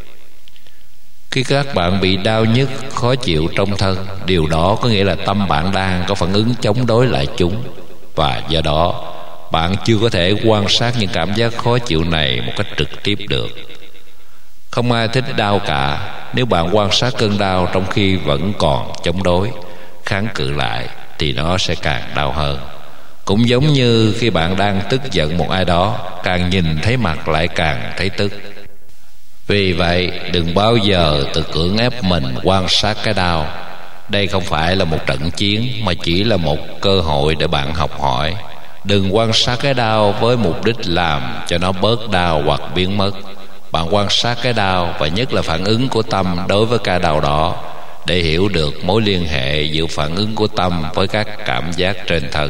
Khi các bạn bị đau nhức, khó chịu trong thân, điều đó có nghĩa là tâm bạn đang có phản ứng chống đối lại chúng, và do đó bạn chưa có thể quan sát những cảm giác khó chịu này một cách trực tiếp được. Không ai thích đau cả. Nếu bạn quan sát cơn đau trong khi vẫn còn chống đối, kháng cự lại, thì nó sẽ càng đau hơn. Cũng giống như khi bạn đang tức giận một ai đó, càng nhìn thấy mặt lại càng thấy tức. Vì vậy, đừng bao giờ tự cưỡng ép mình quan sát cái đau. Đây không phải là một trận chiến, mà chỉ là một cơ hội để bạn học hỏi. Đừng quan sát cái đau với mục đích làm cho nó bớt đau hoặc biến mất. Bạn quan sát cái đau, và nhất là phản ứng của tâm đối với cái đau đó, để hiểu được mối liên hệ giữa phản ứng của tâm với các cảm giác trên thân.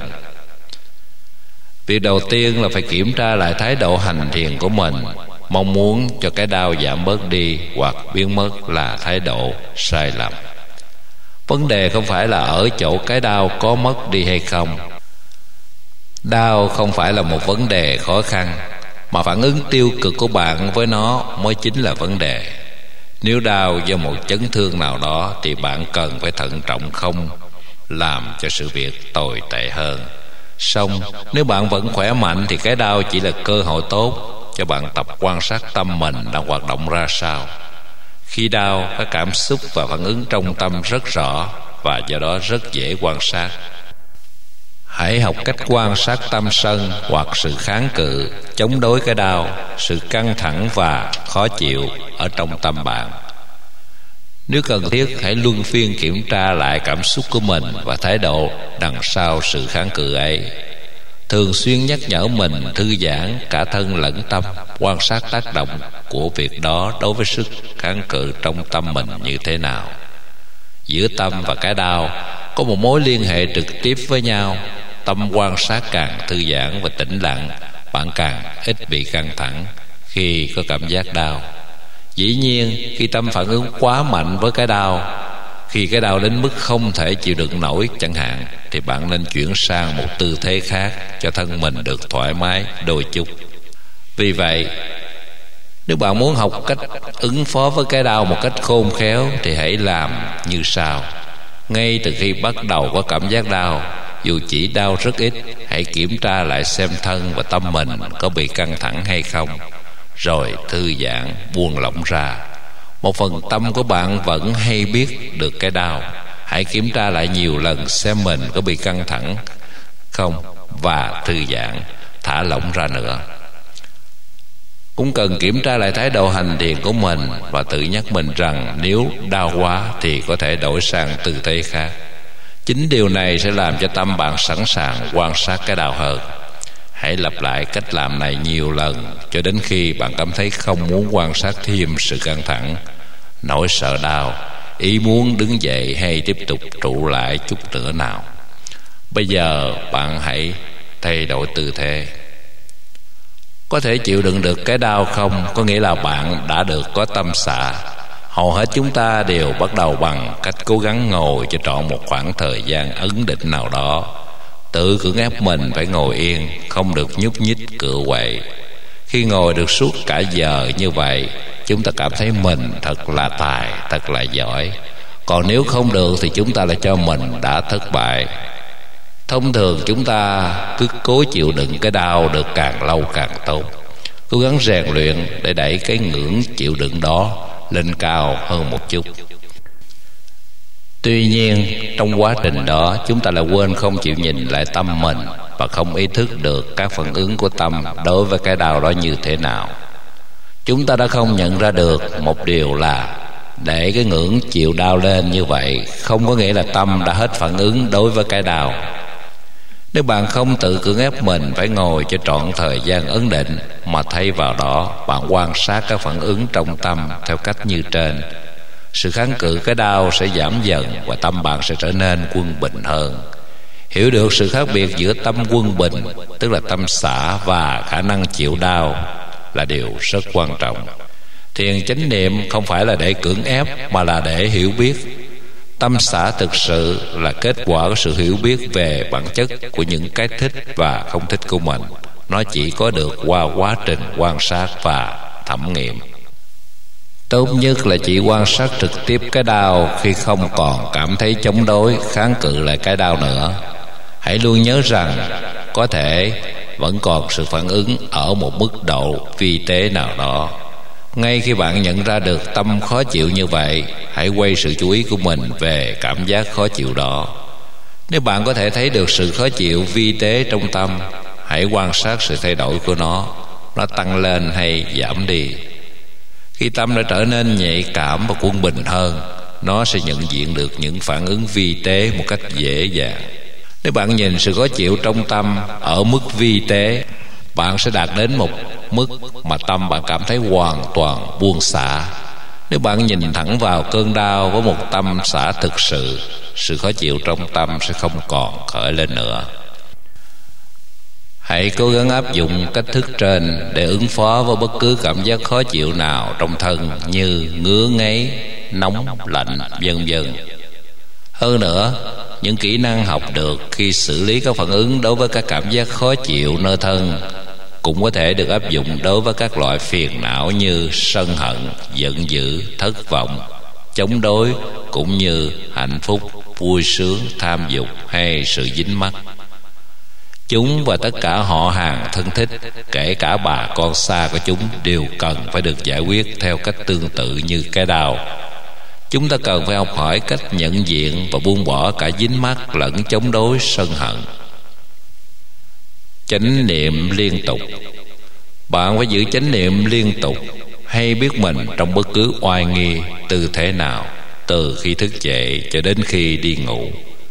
Việc đầu tiên là phải kiểm tra lại thái độ hành thiền của mình. Mong muốn cho cái đau giảm bớt đi hoặc biến mất là thái độ sai lầm. Vấn đề không phải là ở chỗ cái đau có mất đi hay không. Đau không phải là một vấn đề khó khăn, mà phản ứng tiêu cực của bạn với nó mới chính là vấn đề. Nếu đau do một chấn thương nào đó, thì bạn cần phải thận trọng không làm cho sự việc tồi tệ hơn. Song nếu bạn vẫn khỏe mạnh, thì cái đau chỉ là cơ hội tốt cho bạn tập quan sát tâm mình đang hoạt động ra sao. Khi đau, các cảm xúc và phản ứng trong tâm rất rõ, và do đó rất dễ quan sát. Hãy học cách quan sát tâm sân hoặc sự kháng cự, chống đối cái đau, sự căng thẳng và khó chịu ở trong tâm bạn. Nếu cần thiết, hãy luân phiên kiểm tra lại cảm xúc của mình và thái độ đằng sau sự kháng cự ấy. Thường xuyên nhắc nhở mình thư giãn cả thân lẫn tâm, quan sát tác động của việc đó đối với sức kháng cự trong tâm mình như thế nào. Giữa tâm và cái đau có một mối liên hệ trực tiếp với nhau. Tâm quan sát càng thư giãn và tĩnh lặng, bạn càng ít bị căng thẳng khi có cảm giác đau. Dĩ nhiên, khi tâm phản ứng quá mạnh với cái đau, khi cái đau đến mức không thể chịu đựng nổi chẳng hạn, thì bạn nên chuyển sang một tư thế khác cho thân mình được thoải mái đôi chút. Vì vậy, nếu bạn muốn học cách ứng phó với cái đau một cách khôn khéo, thì hãy làm như sau. Ngay từ khi bắt đầu có cảm giác đau, dù chỉ đau rất ít, hãy kiểm tra lại xem thân và tâm mình có bị căng thẳng hay không, rồi thư giãn buông lỏng ra. Một phần tâm của bạn vẫn hay biết được cái đau. Hãy kiểm tra lại nhiều lần xem mình có bị căng thẳng không, và thư giãn, thả lỏng ra nữa. Cũng cần kiểm tra lại thái độ hành thiền của mình, và tự nhắc mình rằng nếu đau quá thì có thể đổi sang tư thế khác. Chính điều này sẽ làm cho tâm bạn sẵn sàng quan sát cái đau hơn. Hãy lặp lại cách làm này nhiều lần, cho đến khi bạn cảm thấy không muốn quan sát thêm sự căng thẳng, nỗi sợ đau, ý muốn đứng dậy hay tiếp tục trụ lại chút nữa nào. Bây giờ bạn hãy thay đổi tư thế. Có thể chịu đựng được cái đau không có nghĩa là bạn đã được có tâm xả. Hầu hết chúng ta đều bắt đầu bằng cách cố gắng ngồi cho trọn một khoảng thời gian ấn định nào đó, tự cưỡng ép mình phải ngồi yên, không được nhúc nhích cựa quậy. Khi ngồi được suốt cả giờ như vậy, chúng ta cảm thấy mình thật là tài, thật là giỏi. Còn nếu không được thì chúng ta lại cho mình đã thất bại. Thông thường chúng ta cứ cố chịu đựng cái đau được càng lâu càng tốt, cố gắng rèn luyện để đẩy cái ngưỡng chịu đựng đó lên cao hơn một chút. Tuy nhiên, trong quá trình đó, chúng ta lại quên không chịu nhìn lại tâm mình, và không ý thức được các phản ứng của tâm đối với cái đau đó như thế nào. Chúng ta đã không nhận ra được một điều là để cái ngưỡng chịu đau lên như vậy không có nghĩa là tâm đã hết phản ứng đối với cái đau. Nếu bạn không tự cưỡng ép mình phải ngồi cho trọn thời gian ấn định, mà thay vào đó bạn quan sát các phản ứng trong tâm theo cách như trên, sự kháng cự cái đau sẽ giảm dần, và tâm bạn sẽ trở nên quân bình hơn. Hiểu được sự khác biệt giữa tâm quân bình, tức là tâm xả, và khả năng chịu đau là điều rất quan trọng. Thiền chánh niệm không phải là để cưỡng ép, mà là để hiểu biết. Tâm xả thực sự là kết quả của sự hiểu biết về bản chất của những cái thích và không thích của mình. Nó chỉ có được qua quá trình quan sát và thẩm nghiệm. Tốt nhất là chỉ quan sát trực tiếp cái đau khi không còn cảm thấy chống đối, kháng cự lại cái đau nữa. Hãy luôn nhớ rằng có thể vẫn còn sự phản ứng ở một mức độ vi tế nào đó. Ngay khi bạn nhận ra được tâm khó chịu như vậy, hãy quay sự chú ý của mình về cảm giác khó chịu đó. Nếu bạn có thể thấy được sự khó chịu vi tế trong tâm, hãy quan sát sự thay đổi của nó tăng lên hay giảm đi. Khi tâm đã trở nên nhạy cảm và quân bình hơn, nó sẽ nhận diện được những phản ứng vi tế một cách dễ dàng. Nếu bạn nhìn sự khó chịu trong tâm ở mức vi tế, bạn sẽ đạt đến một mức mà tâm bạn cảm thấy hoàn toàn buông xả. Nếu bạn nhìn thẳng vào cơn đau với một tâm xả thực sự, sự khó chịu trong tâm sẽ không còn khởi lên nữa. Hãy cố gắng áp dụng cách thức trên để ứng phó với bất cứ cảm giác khó chịu nào trong thân như ngứa ngáy, nóng, lạnh, vân vân. Hơn nữa, những kỹ năng học được khi xử lý các phản ứng đối với các cảm giác khó chịu nơi thân cũng có thể được áp dụng đối với các loại phiền não như sân hận, giận dữ, thất vọng, chống đối, cũng như hạnh phúc, vui sướng, tham dục hay sự dính mắc. Chúng và tất cả họ hàng thân thích, kể cả bà con xa của chúng, đều cần phải được giải quyết theo cách tương tự như cái đau. Chúng ta cần phải học hỏi cách nhận diện và buông bỏ cả dính mắc lẫn chống đối sân hận. Chánh niệm liên tục. Bạn phải giữ chánh niệm liên tục, hay biết mình trong bất cứ oai nghi, tư thế nào, từ khi thức dậy cho đến khi đi ngủ.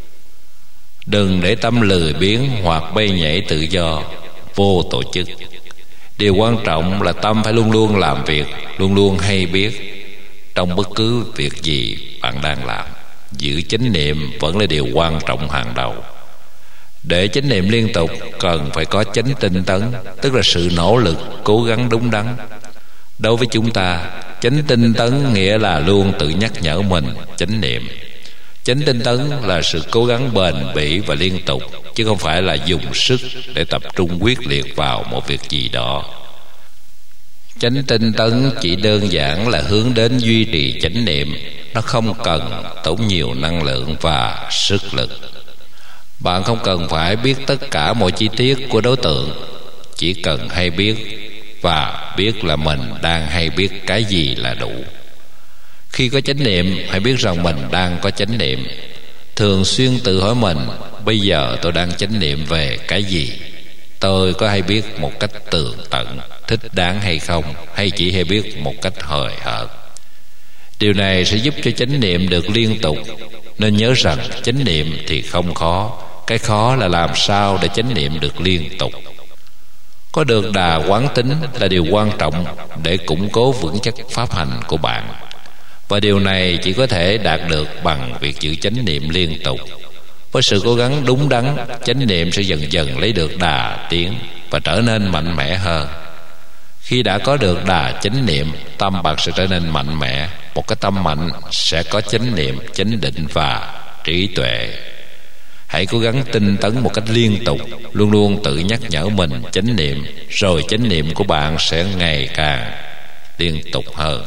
Đừng để tâm lười biếng hoặc bay nhảy tự do, vô tổ chức. Điều quan trọng là tâm phải luôn luôn làm việc, luôn luôn hay biết. Trong bất cứ việc gì bạn đang làm, giữ chánh niệm vẫn là điều quan trọng hàng đầu. Để chánh niệm liên tục cần phải có chánh tinh tấn, tức là sự nỗ lực, cố gắng đúng đắn. Đối với chúng ta, chánh tinh tấn nghĩa là luôn tự nhắc nhở mình chánh niệm. Chánh tinh tấn là sự cố gắng bền bỉ và liên tục, chứ không phải là dùng sức để tập trung quyết liệt vào một việc gì đó. Chánh tinh tấn chỉ đơn giản là hướng đến duy trì chánh niệm. Nó không cần tốn nhiều năng lượng và sức lực. Bạn không cần phải biết tất cả mọi chi tiết của đối tượng, chỉ cần hay biết và biết là mình đang hay biết cái gì là đủ. Khi có chánh niệm, hãy biết rằng mình đang có chánh niệm. Thường xuyên tự hỏi mình, bây giờ tôi đang chánh niệm về cái gì? Tôi có hay biết một cách tường tận, thích đáng hay không, hay chỉ hay biết một cách hời hợt? Điều này sẽ giúp cho chánh niệm được liên tục. Nên nhớ rằng chánh niệm thì không khó, cái khó là làm sao để chánh niệm được liên tục. Có được đà quán tính là điều quan trọng để củng cố vững chắc pháp hành của bạn. Và điều này chỉ có thể đạt được bằng việc giữ chánh niệm liên tục. Với sự cố gắng đúng đắn, chánh niệm sẽ dần dần lấy được đà tiến và trở nên mạnh mẽ hơn. Khi đã có được đà chánh niệm, tâm bạn sẽ trở nên mạnh mẽ. Một cái tâm mạnh sẽ có chánh niệm, chánh định và trí tuệ. Hãy cố gắng tinh tấn một cách liên tục, luôn luôn tự nhắc nhở mình chánh niệm, rồi chánh niệm của bạn sẽ ngày càng liên tục hơn.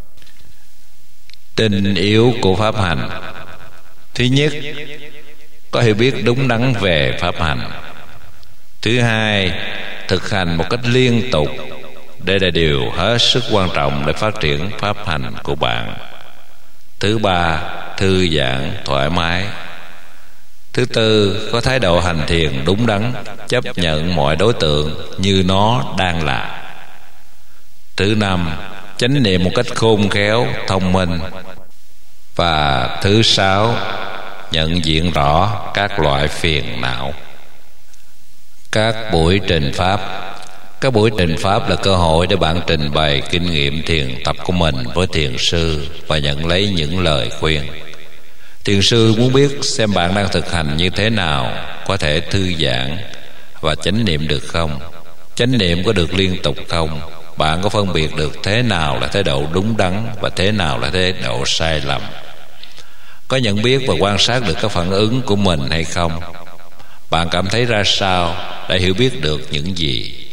Tinh yếu của pháp hành. Thứ nhất, có hiểu biết đúng đắn về pháp hành. Thứ hai, thực hành một cách liên tục. Đây là điều hết sức quan trọng để phát triển pháp hành của bạn. Thứ ba, thư giãn, thoải mái. Thứ tư, có thái độ hành thiền đúng đắn, chấp nhận mọi đối tượng như nó đang là. Thứ năm, chánh niệm một cách khôn khéo, thông minh. Và thứ sáu, nhận diện rõ các loại phiền não. Các buổi trình pháp. Các buổi trình pháp là cơ hội để bạn trình bày kinh nghiệm thiền tập của mình với thiền sư và nhận lấy những lời khuyên. Thiền sư muốn biết xem bạn đang thực hành như thế nào, có thể thư giãn và chánh niệm được không, chánh niệm có được liên tục không, bạn có phân biệt được thế nào là thái độ đúng đắn và thế nào là thái độ sai lầm? Có nhận biết và quan sát được các phản ứng của mình hay không? Bạn cảm thấy ra sao? Đã hiểu biết được những gì?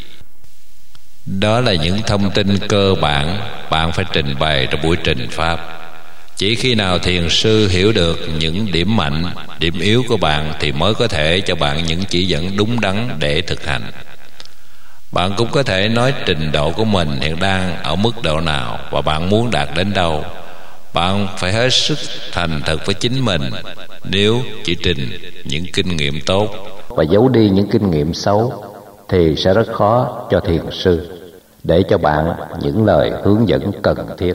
Đó là những thông tin cơ bản bạn phải trình bày trong buổi trình pháp. Chỉ khi nào thiền sư hiểu được những điểm mạnh, điểm yếu của bạn thì mới có thể cho bạn những chỉ dẫn đúng đắn để thực hành. Bạn cũng có thể nói trình độ của mình hiện đang ở mức độ nào và bạn muốn đạt đến đâu. Bạn phải hết sức thành thật với chính mình. Nếu chỉ trình những kinh nghiệm tốt và giấu đi những kinh nghiệm xấu thì sẽ rất khó cho thiền sư để cho bạn những lời hướng dẫn cần thiết.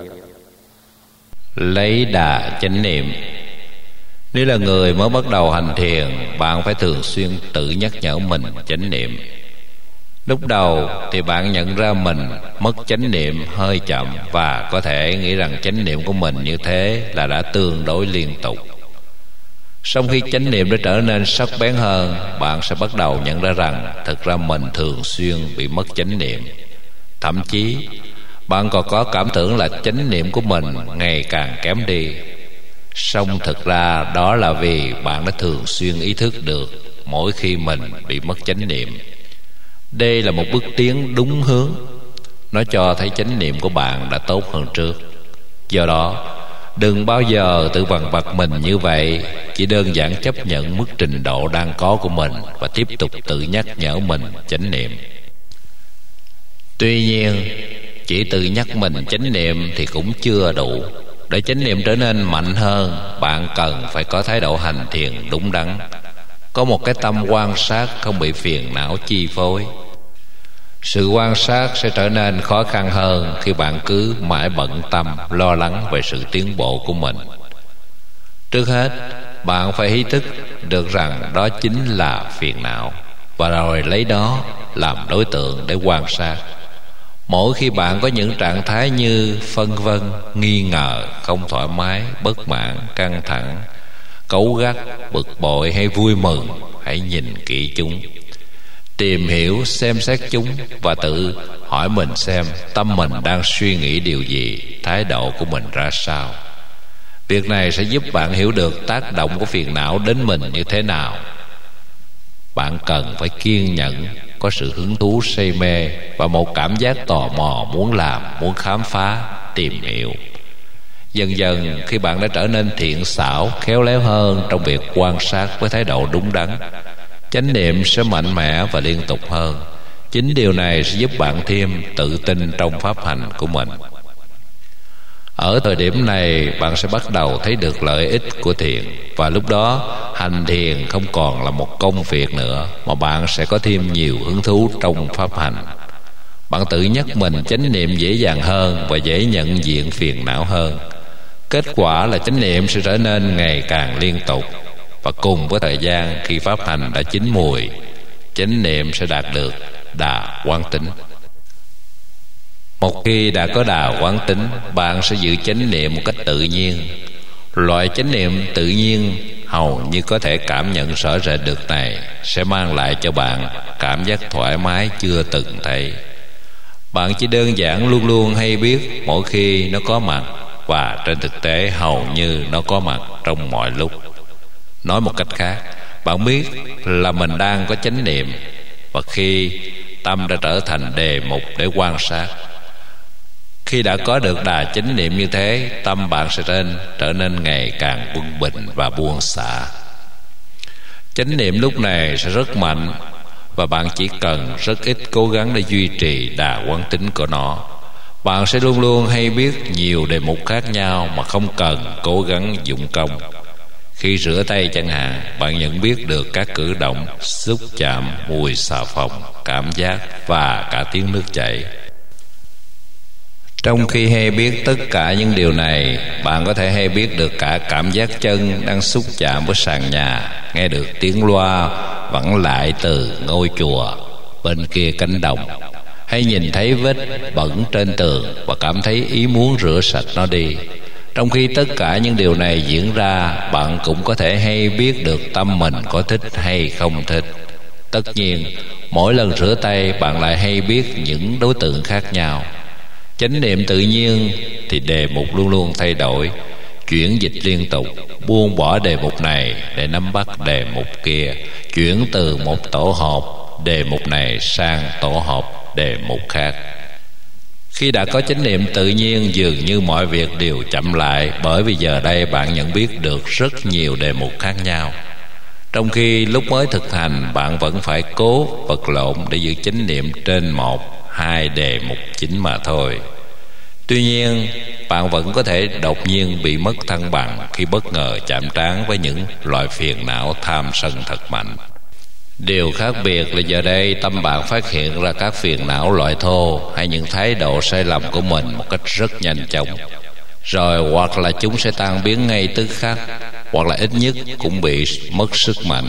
Lấy đà chánh niệm. Nếu là người mới bắt đầu hành thiền, bạn phải thường xuyên tự nhắc nhở mình chánh niệm. Lúc đầu thì bạn nhận ra mình mất chánh niệm hơi chậm và có thể nghĩ rằng chánh niệm của mình như thế là đã tương đối liên tục. Sau khi chánh niệm đã trở nên sắc bén hơn, bạn sẽ bắt đầu nhận ra rằng thực ra mình thường xuyên bị mất chánh niệm. Thậm chí bạn còn có cảm tưởng là chánh niệm của mình ngày càng kém đi. Song thực ra đó là vì bạn đã thường xuyên ý thức được mỗi khi mình bị mất chánh niệm. Đây là một bước tiến đúng hướng. Nó cho thấy chánh niệm của bạn đã tốt hơn trước. Do đó đừng bao giờ tự vằn vặt mình như vậy. Chỉ đơn giản chấp nhận mức trình độ đang có của mình và tiếp tục tự nhắc nhở mình chánh niệm. Tuy nhiên, chỉ tự nhắc mình chánh niệm thì cũng chưa đủ. Để chánh niệm trở nên mạnh hơn, bạn cần phải có thái độ hành thiền đúng đắn, có một cái tâm quan sát không bị phiền não chi phối. Sự quan sát sẽ trở nên khó khăn hơn khi bạn cứ mãi bận tâm lo lắng về sự tiến bộ của mình. Trước hết, bạn phải ý thức được rằng đó chính là phiền não, và rồi lấy đó làm đối tượng để quan sát. Mỗi khi bạn có những trạng thái như phân vân, nghi ngờ, không thoải mái, bất mãn, căng thẳng, cáu gắt, bực bội hay vui mừng, hãy nhìn kỹ chúng, tìm hiểu, xem xét chúng và tự hỏi mình xem tâm mình đang suy nghĩ điều gì, thái độ của mình ra sao. Việc này sẽ giúp bạn hiểu được tác động của phiền não đến mình như thế nào. Bạn cần phải kiên nhẫn, có sự hứng thú say mê và một cảm giác tò mò muốn làm, muốn khám phá, tìm hiểu. Dần dần khi bạn đã trở nên thiện xảo, khéo léo hơn trong việc quan sát với thái độ đúng đắn, chánh niệm sẽ mạnh mẽ và liên tục hơn. Chính điều này sẽ giúp bạn thêm tự tin trong pháp hành của mình. Ở thời điểm này, bạn sẽ bắt đầu thấy được lợi ích của thiền, và lúc đó hành thiền không còn là một công việc nữa, mà bạn sẽ có thêm nhiều hứng thú trong pháp hành. Bạn tự nhắc mình chánh niệm dễ dàng hơn và dễ nhận diện phiền não hơn. Kết quả là chánh niệm sẽ trở nên ngày càng liên tục, và cùng với thời gian, khi pháp hành đã chín mùi, chánh niệm sẽ đạt được đà quán tính. Một khi đã có đà quán tính, bạn sẽ giữ chánh niệm một cách tự nhiên. Loại chánh niệm tự nhiên hầu như có thể cảm nhận rõ rệt được này sẽ mang lại cho bạn cảm giác thoải mái chưa từng thấy. Bạn chỉ đơn giản luôn luôn hay biết mỗi khi nó có mặt, và trên thực tế hầu như nó có mặt trong mọi lúc. Nói một cách khác, bạn biết là mình đang có chánh niệm, và khi tâm đã trở thành đề mục để quan sát, khi đã có được đà chánh niệm như thế, tâm bạn sẽ trở nên ngày càng quân bình và buông xả. Chánh niệm lúc này sẽ rất mạnh, và bạn chỉ cần rất ít cố gắng để duy trì đà quán tính của nó. Bạn sẽ luôn luôn hay biết nhiều đề mục khác nhau mà không cần cố gắng dụng công. Khi rửa tay chẳng hạn, bạn nhận biết được các cử động, xúc chạm, mùi xà phòng, cảm giác và cả tiếng nước chảy. Trong khi hay biết tất cả những điều này, bạn có thể hay biết được cả cảm giác chân đang xúc chạm với sàn nhà, nghe được tiếng loa vẳng lại từ ngôi chùa bên kia cánh đồng, hay nhìn thấy vết bẩn trên tường và cảm thấy ý muốn rửa sạch nó đi. Trong khi tất cả những điều này diễn ra, bạn cũng có thể hay biết được tâm mình có thích hay không thích. Tất nhiên, Mỗi lần rửa tay bạn lại hay biết những đối tượng khác nhau. Chánh niệm tự nhiên thì đề mục luôn luôn thay đổi, chuyển dịch liên tục, buông bỏ đề mục này để nắm bắt đề mục kia, chuyển từ một tổ hợp đề mục này sang tổ hợp đề mục khác. Khi đã có chánh niệm tự nhiên, dường như mọi việc đều chậm lại, bởi vì giờ đây bạn nhận biết được rất nhiều đề mục khác nhau. Trong khi lúc mới thực hành, bạn vẫn phải cố vật lộn để giữ chánh niệm trên một, hai đề mục chính mà thôi. Tuy nhiên, bạn vẫn có thể đột nhiên bị mất thăng bằng khi bất ngờ chạm trán với những loại phiền não tham sân thật mạnh. Điều khác biệt là giờ đây tâm bạn phát hiện ra các phiền não loại thô hay những thái độ sai lầm của mình một cách rất nhanh chóng. Rồi hoặc là chúng sẽ tan biến ngay tức khắc, hoặc là ít nhất cũng bị mất sức mạnh.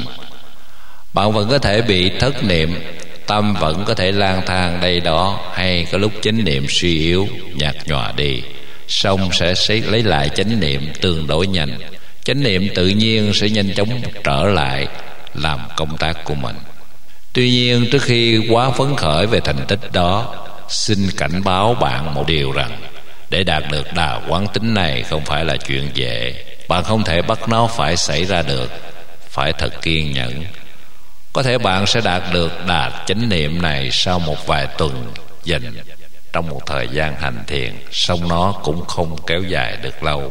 Bạn vẫn có thể bị thất niệm, tâm vẫn có thể lang thang đây đó, hay có lúc chánh niệm suy yếu, nhạt nhòa đi, xong sẽ lấy lại chánh niệm tương đối nhanh. Chánh niệm tự nhiên sẽ nhanh chóng trở lại làm công tác của mình. Tuy nhiên, trước khi quá phấn khởi về thành tích đó, xin cảnh báo bạn một điều rằng để đạt được đà quán tính này không phải là chuyện dễ. Bạn không thể bắt nó phải xảy ra được, phải thật kiên nhẫn. Có thể bạn sẽ đạt được đà chánh niệm này sau một vài tuần dành trong một thời gian hành thiền, song nó cũng không kéo dài được lâu.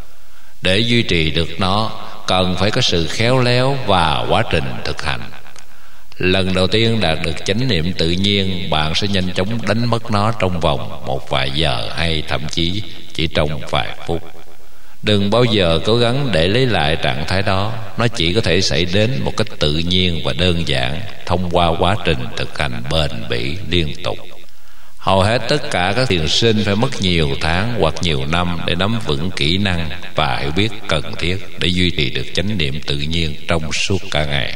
Để duy trì được nó, cần phải có sự khéo léo và quá trình thực hành. Lần đầu tiên đạt được chánh niệm tự nhiên, bạn sẽ nhanh chóng đánh mất nó trong vòng một vài giờ, hay thậm chí chỉ trong vài phút. Đừng bao giờ cố gắng để lấy lại trạng thái đó. Nó chỉ có thể xảy đến một cách tự nhiên và đơn giản thông qua quá trình thực hành bền bỉ liên tục. Hầu hết tất cả các thiền sinh phải mất nhiều tháng hoặc nhiều năm để nắm vững kỹ năng và hiểu biết cần thiết để duy trì được chánh niệm tự nhiên trong suốt cả ngày.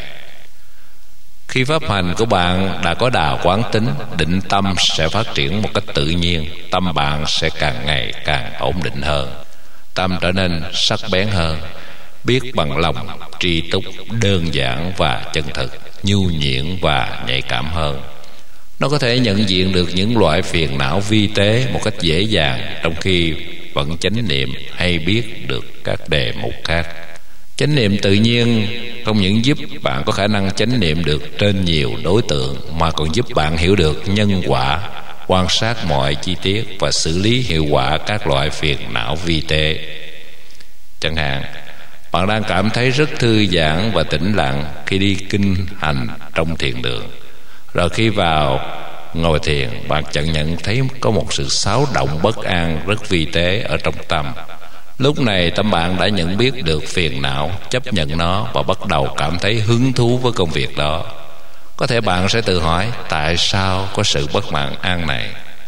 Khi pháp hành của bạn đã có đà quán tính, định tâm sẽ phát triển một cách tự nhiên. Tâm bạn sẽ càng ngày càng ổn định hơn, tâm trở nên sắc bén hơn, biết bằng lòng, tri túc, đơn giản và chân thực, nhu nhuyễn và nhạy cảm hơn. Nó có thể nhận diện được những loại phiền não vi tế một cách dễ dàng, trong khi vẫn chánh niệm hay biết được các đề mục khác. Chánh niệm tự nhiên không những giúp bạn có khả năng chánh niệm được trên nhiều đối tượng, mà còn giúp bạn hiểu được nhân quả, quan sát mọi chi tiết và xử lý hiệu quả các loại phiền não vi tế. Chẳng hạn, bạn đang cảm thấy rất thư giãn và tĩnh lặng khi đi kinh hành trong thiền đường. Rồi khi vào ngồi thiền, bạn chợt nhận thấy có một sự xáo động bất an rất vi tế ở trong tâm. Lúc này tâm bạn đã nhận biết được phiền não, chấp nhận nó và bắt đầu cảm thấy hứng thú với công việc đó. Có thể bạn sẽ tự hỏi, tại sao có sự bất mãn an này?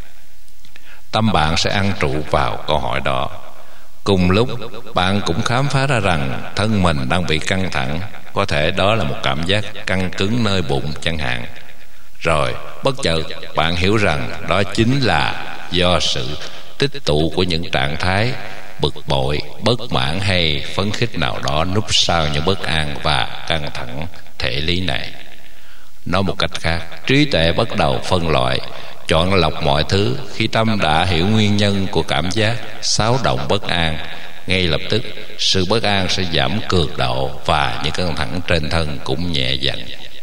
Tâm bạn sẽ ăn trụ vào câu hỏi đó. Cùng lúc, bạn cũng khám phá ra rằng thân mình đang bị căng thẳng. Có thể đó là một cảm giác căng cứng nơi bụng chẳng hạn. Rồi bất chợt bạn hiểu rằng đó chính là do sự tích tụ của những trạng thái bực bội, bất mãn hay phấn khích nào đó núp sau những bất an và căng thẳng thể lý này. Nói một cách khác, trí tuệ bắt đầu phân loại, chọn lọc mọi thứ. Khi tâm đã hiểu nguyên nhân của cảm giác xáo động bất an, ngay lập tức sự bất an sẽ giảm cường độ và những căng thẳng trên thân cũng nhẹ dần.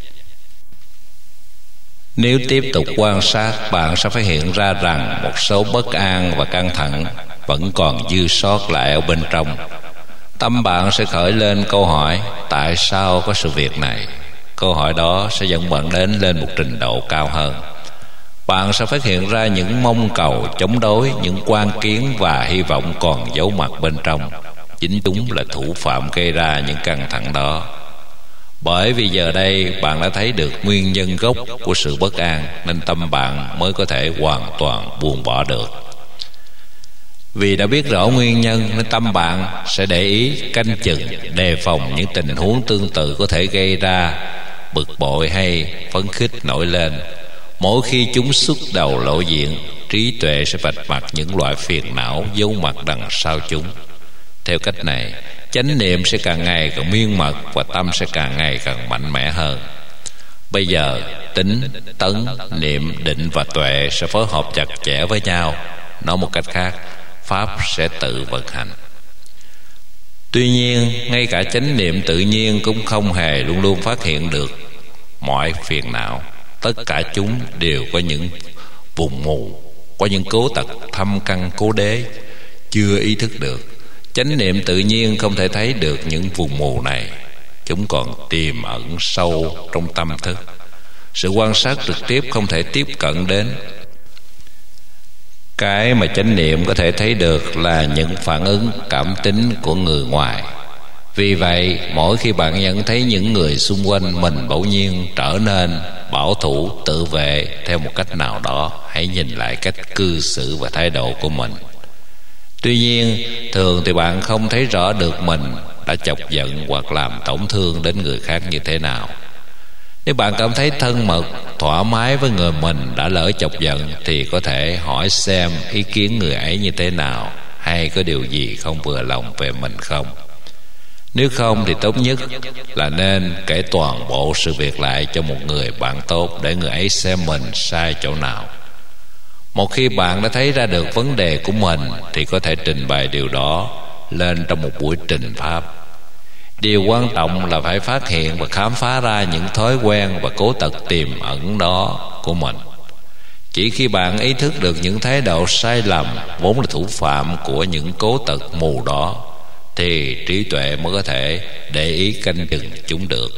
Nếu tiếp tục quan sát, bạn sẽ phát hiện ra rằng một số bất an và căng thẳng vẫn còn dư sót lại ở bên trong. Tâm bạn sẽ khởi lên câu hỏi, tại sao có sự việc này? Câu hỏi đó sẽ dẫn bạn đến lên một trình độ cao hơn. Bạn sẽ phát hiện ra những mong cầu chống đối, những quan kiến và hy vọng còn giấu mặt bên trong. Chính chúng là thủ phạm gây ra những căng thẳng đó. Bởi vì giờ đây bạn đã thấy được nguyên nhân gốc của sự bất an, nên tâm bạn mới có thể hoàn toàn buông bỏ được. Vì đã biết rõ nguyên nhân nên tâm bạn sẽ để ý, canh chừng, đề phòng những tình huống tương tự có thể gây ra bực bội hay phấn khích nổi lên. Mỗi khi chúng xuất đầu lộ diện, trí tuệ sẽ vạch mặt những loại phiền não giấu mặt đằng sau chúng. Theo cách này, chánh niệm sẽ càng ngày càng miên mật và tâm sẽ càng ngày càng mạnh mẽ hơn. Bây giờ tính, tấn, niệm, định và tuệ sẽ phối hợp chặt chẽ với nhau. Nói một cách khác, pháp sẽ tự vận hành. Tuy nhiên, ngay cả chánh niệm tự nhiên cũng không hề luôn luôn phát hiện được mọi phiền não. Tất cả chúng đều có những vùng mù, có những cố tật thâm căn cố đế chưa ý thức được. Chánh niệm tự nhiên không thể thấy được những vùng mù này. Chúng còn tiềm ẩn sâu trong tâm thức. Sự quan sát trực tiếp không thể tiếp cận đến. Cái mà chánh niệm có thể thấy được là những phản ứng cảm tính của người ngoài. Vì vậy, mỗi khi bạn nhận thấy những người xung quanh mình bỗng nhiên trở nên bảo thủ, tự vệ theo một cách nào đó, hãy nhìn lại cách cư xử và thái độ của mình. Tuy nhiên, thường thì bạn không thấy rõ được mình đã chọc giận hoặc làm tổn thương đến người khác như thế nào. Nếu bạn cảm thấy thân mật, thoải mái với người mình đã lỡ chọc giận, thì có thể hỏi xem ý kiến người ấy như thế nào, hay có điều gì không vừa lòng về mình không. Nếu không thì tốt nhất là nên kể toàn bộ sự việc lại cho một người bạn tốt, để người ấy xem mình sai chỗ nào. Một khi bạn đã thấy ra được vấn đề của mình thì có thể trình bày điều đó lên trong một buổi trình pháp. Điều quan trọng là phải phát hiện và khám phá ra những thói quen và cố tật tiềm ẩn đó của mình. Chỉ khi bạn ý thức được những thái độ sai lầm vốn là thủ phạm của những cố tật mù đó, thì trí tuệ mới có thể để ý canh chừng chúng được.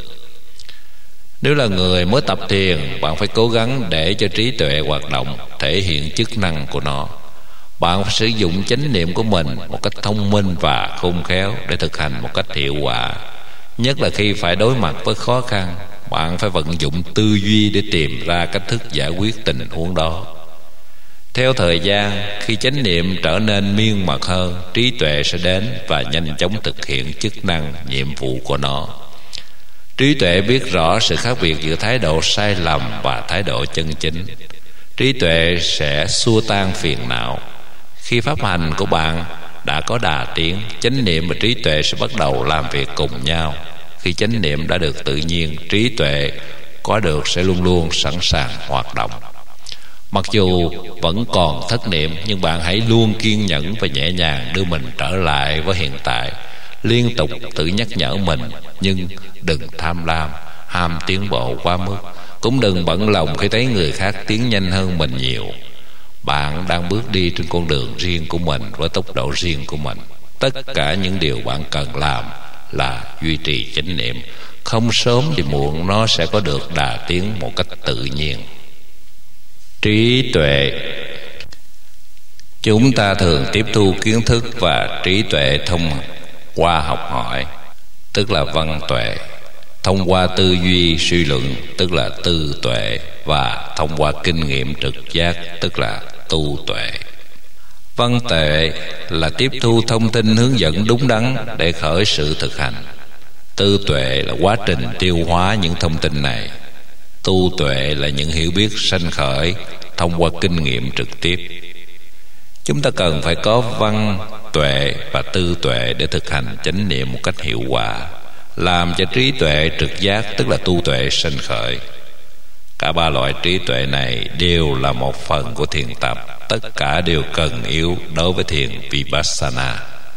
Nếu là người mới tập thiền, bạn phải cố gắng để cho trí tuệ hoạt động, thể hiện chức năng của nó. Bạn phải sử dụng chánh niệm của mình một cách thông minh và khôn khéo để thực hành một cách hiệu quả. Nhất là khi phải đối mặt với khó khăn, bạn phải vận dụng tư duy để tìm ra cách thức giải quyết tình huống đó. Theo thời gian, khi chánh niệm trở nên miên mật hơn, trí tuệ sẽ đến và nhanh chóng thực hiện chức năng, nhiệm vụ của nó. Trí tuệ biết rõ sự khác biệt giữa thái độ sai lầm và thái độ chân chính. Trí tuệ sẽ xua tan phiền não. Khi pháp hành của bạn đã có đà tiến, chánh niệm và trí tuệ sẽ bắt đầu làm việc cùng nhau. Khi chánh niệm đã được tự nhiên, trí tuệ có được sẽ luôn luôn sẵn sàng hoạt động. Mặc dù vẫn còn thất niệm, nhưng bạn hãy luôn kiên nhẫn và nhẹ nhàng đưa mình trở lại với hiện tại. Liên tục tự nhắc nhở mình, nhưng đừng tham lam, ham tiến bộ quá mức. Cũng đừng bận lòng khi thấy người khác tiến nhanh hơn mình nhiều. Bạn đang bước đi trên con đường riêng của mình với tốc độ riêng của mình. Tất cả những điều bạn cần làm là duy trì chánh niệm. Không sớm thì muộn nó sẽ có được đà tiến một cách tự nhiên. Trí tuệ. Chúng ta thường tiếp thu kiến thức và trí tuệ thông qua học hỏi, tức là văn tuệ, thông qua tư duy suy luận, tức là tư tuệ, và thông qua kinh nghiệm trực giác, tức là tu tuệ. Văn tuệ là tiếp thu thông tin hướng dẫn đúng đắn để khởi sự thực hành. Tư tuệ là quá trình tiêu hóa những thông tin này. Tu tuệ là những hiểu biết sanh khởi thông qua kinh nghiệm trực tiếp. Chúng ta cần phải có văn tuệ và tư tuệ để thực hành chánh niệm một cách hiệu quả, làm cho trí tuệ trực giác, tức là tu tuệ sanh khởi. Cả ba loại trí tuệ này đều là một phần của thiền tập. Tất cả đều cần yếu đối với thiền Vipassana.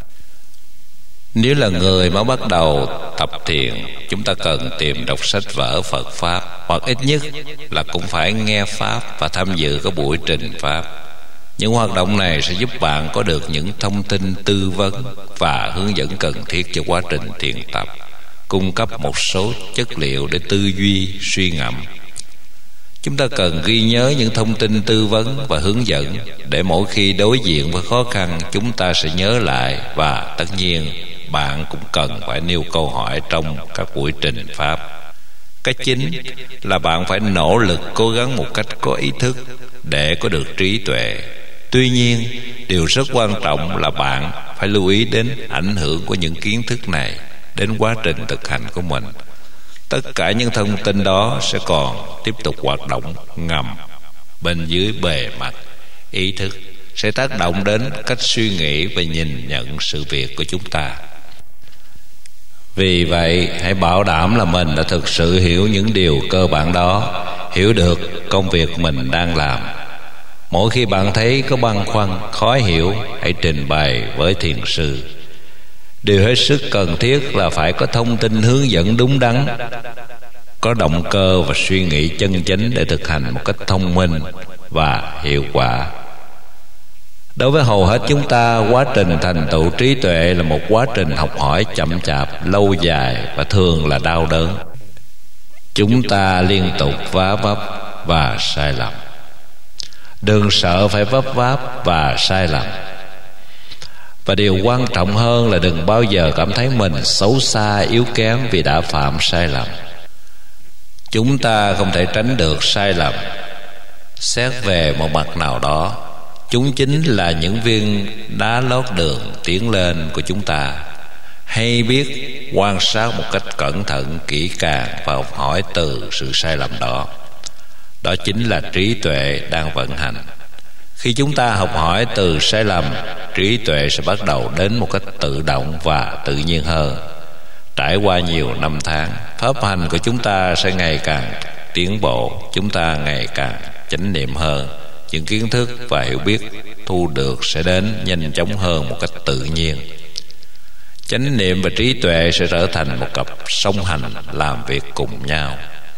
Nếu là người mới bắt đầu tập thiền, chúng ta cần tìm đọc sách vở Phật Pháp, hoặc ít nhất là cũng phải nghe Pháp và tham dự các buổi trình Pháp. Những hoạt động này sẽ giúp bạn có được những thông tin tư vấn và hướng dẫn cần thiết cho quá trình thiền tập, cung cấp một số chất liệu để tư duy, suy ngẫm. Chúng ta cần ghi nhớ những thông tin tư vấn và hướng dẫn để mỗi khi đối diện với khó khăn chúng ta sẽ nhớ lại, và tất nhiên bạn cũng cần phải nêu câu hỏi trong các buổi trình Pháp. Cái chính là bạn phải nỗ lực cố gắng một cách có ý thức để có được trí tuệ. Tuy nhiên, điều rất quan trọng là bạn phải lưu ý đến ảnh hưởng của những kiến thức này đến quá trình thực hành của mình. Tất cả những thông tin đó sẽ còn tiếp tục hoạt động ngầm bên dưới bề mặt ý thức, sẽ tác động đến cách suy nghĩ và nhìn nhận sự việc của chúng ta. Vì vậy hãy bảo đảm là mình đã thực sự hiểu những điều cơ bản đó, hiểu được công việc mình đang làm. Mỗi khi bạn thấy có băn khoăn, khó hiểu, hãy trình bày với thiền sư. Điều hết sức cần thiết là phải có thông tin hướng dẫn đúng đắn, có động cơ và suy nghĩ chân chánh để thực hành một cách thông minh và hiệu quả. Đối với hầu hết chúng ta, quá trình thành tựu trí tuệ là một quá trình học hỏi chậm chạp, lâu dài và thường là đau đớn. Chúng ta liên tục vá vấp và sai lầm. Đừng sợ phải vấp váp và sai lầm. Và điều quan trọng hơn là đừng bao giờ cảm thấy mình xấu xa, yếu kém vì đã phạm sai lầm. Chúng ta không thể tránh được sai lầm. Xét về một mặt nào đó, chúng chính là những viên đá lót đường tiến lên của chúng ta. Hay biết quan sát một cách cẩn thận, kỹ càng và học hỏi từ sự sai lầm đó. Đó chính là trí tuệ đang vận hành. Khi chúng ta học hỏi từ sai lầm, trí tuệ sẽ bắt đầu đến một cách tự động và tự nhiên hơn. Trải qua nhiều năm tháng, pháp hành của chúng ta sẽ ngày càng tiến bộ. Chúng ta ngày càng chánh niệm hơn. Những kiến thức và hiểu biết thu được sẽ đến nhanh chóng hơn một cách tự nhiên. Chánh niệm và trí tuệ sẽ trở thành một cặp song hành làm việc cùng nhau.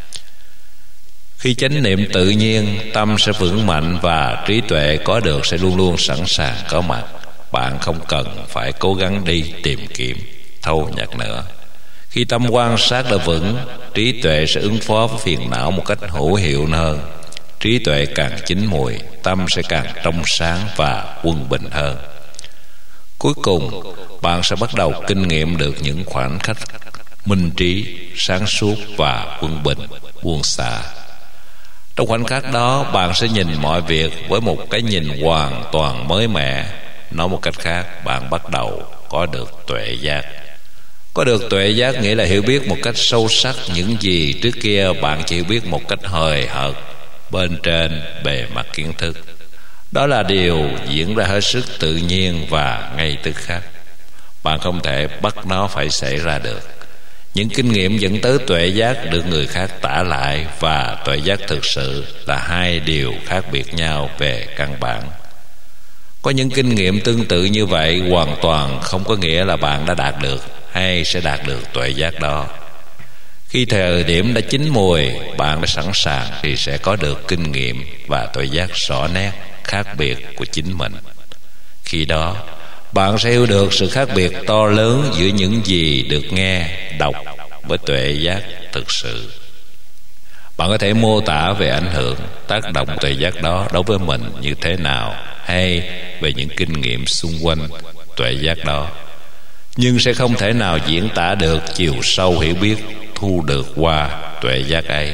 Khi chánh niệm tự nhiên, tâm sẽ vững mạnh và trí tuệ có được sẽ luôn luôn sẵn sàng có mặt. Bạn không cần phải cố gắng đi tìm kiếm, thâu nhặt nữa. Khi tâm quan sát đã vững, trí tuệ sẽ ứng phó với phiền não một cách hữu hiệu hơn. Trí tuệ càng chín mùi, tâm sẽ càng trong sáng và quân bình hơn. Cuối cùng, bạn sẽ bắt đầu kinh nghiệm được những khoảnh khắc minh trí, sáng suốt và quân bình, buông xả. Trong khoảnh khắc đó, bạn sẽ nhìn mọi việc với một cái nhìn hoàn toàn mới mẻ. Nói một cách khác, bạn bắt đầu có được tuệ giác. Có được tuệ giác nghĩa là hiểu biết một cách sâu sắc những gì trước kia bạn chỉ biết một cách hời hợt bên trên bề mặt kiến thức. Đó là điều diễn ra hết sức tự nhiên và ngay tức khắc. Bạn không thể bắt nó phải xảy ra được. Những kinh nghiệm dẫn tới tuệ giác được người khác tả lại và tuệ giác thực sự là hai điều khác biệt nhau về căn bản. Có những kinh nghiệm tương tự như vậy hoàn toàn không có nghĩa là bạn đã đạt được hay sẽ đạt được tuệ giác đó. Khi thời điểm đã chín mùi, bạn đã sẵn sàng thì sẽ có được kinh nghiệm và tuệ giác rõ nét khác biệt của chính mình. Khi đó, bạn sẽ hiểu được sự khác biệt to lớn giữa những gì được nghe, đọc với tuệ giác thực sự. Bạn có thể mô tả về ảnh hưởng, tác động tuệ giác đó đối với mình như thế nào, hay về những kinh nghiệm xung quanh tuệ giác đó, nhưng sẽ không thể nào diễn tả được chiều sâu hiểu biết thu được qua tuệ giác ấy.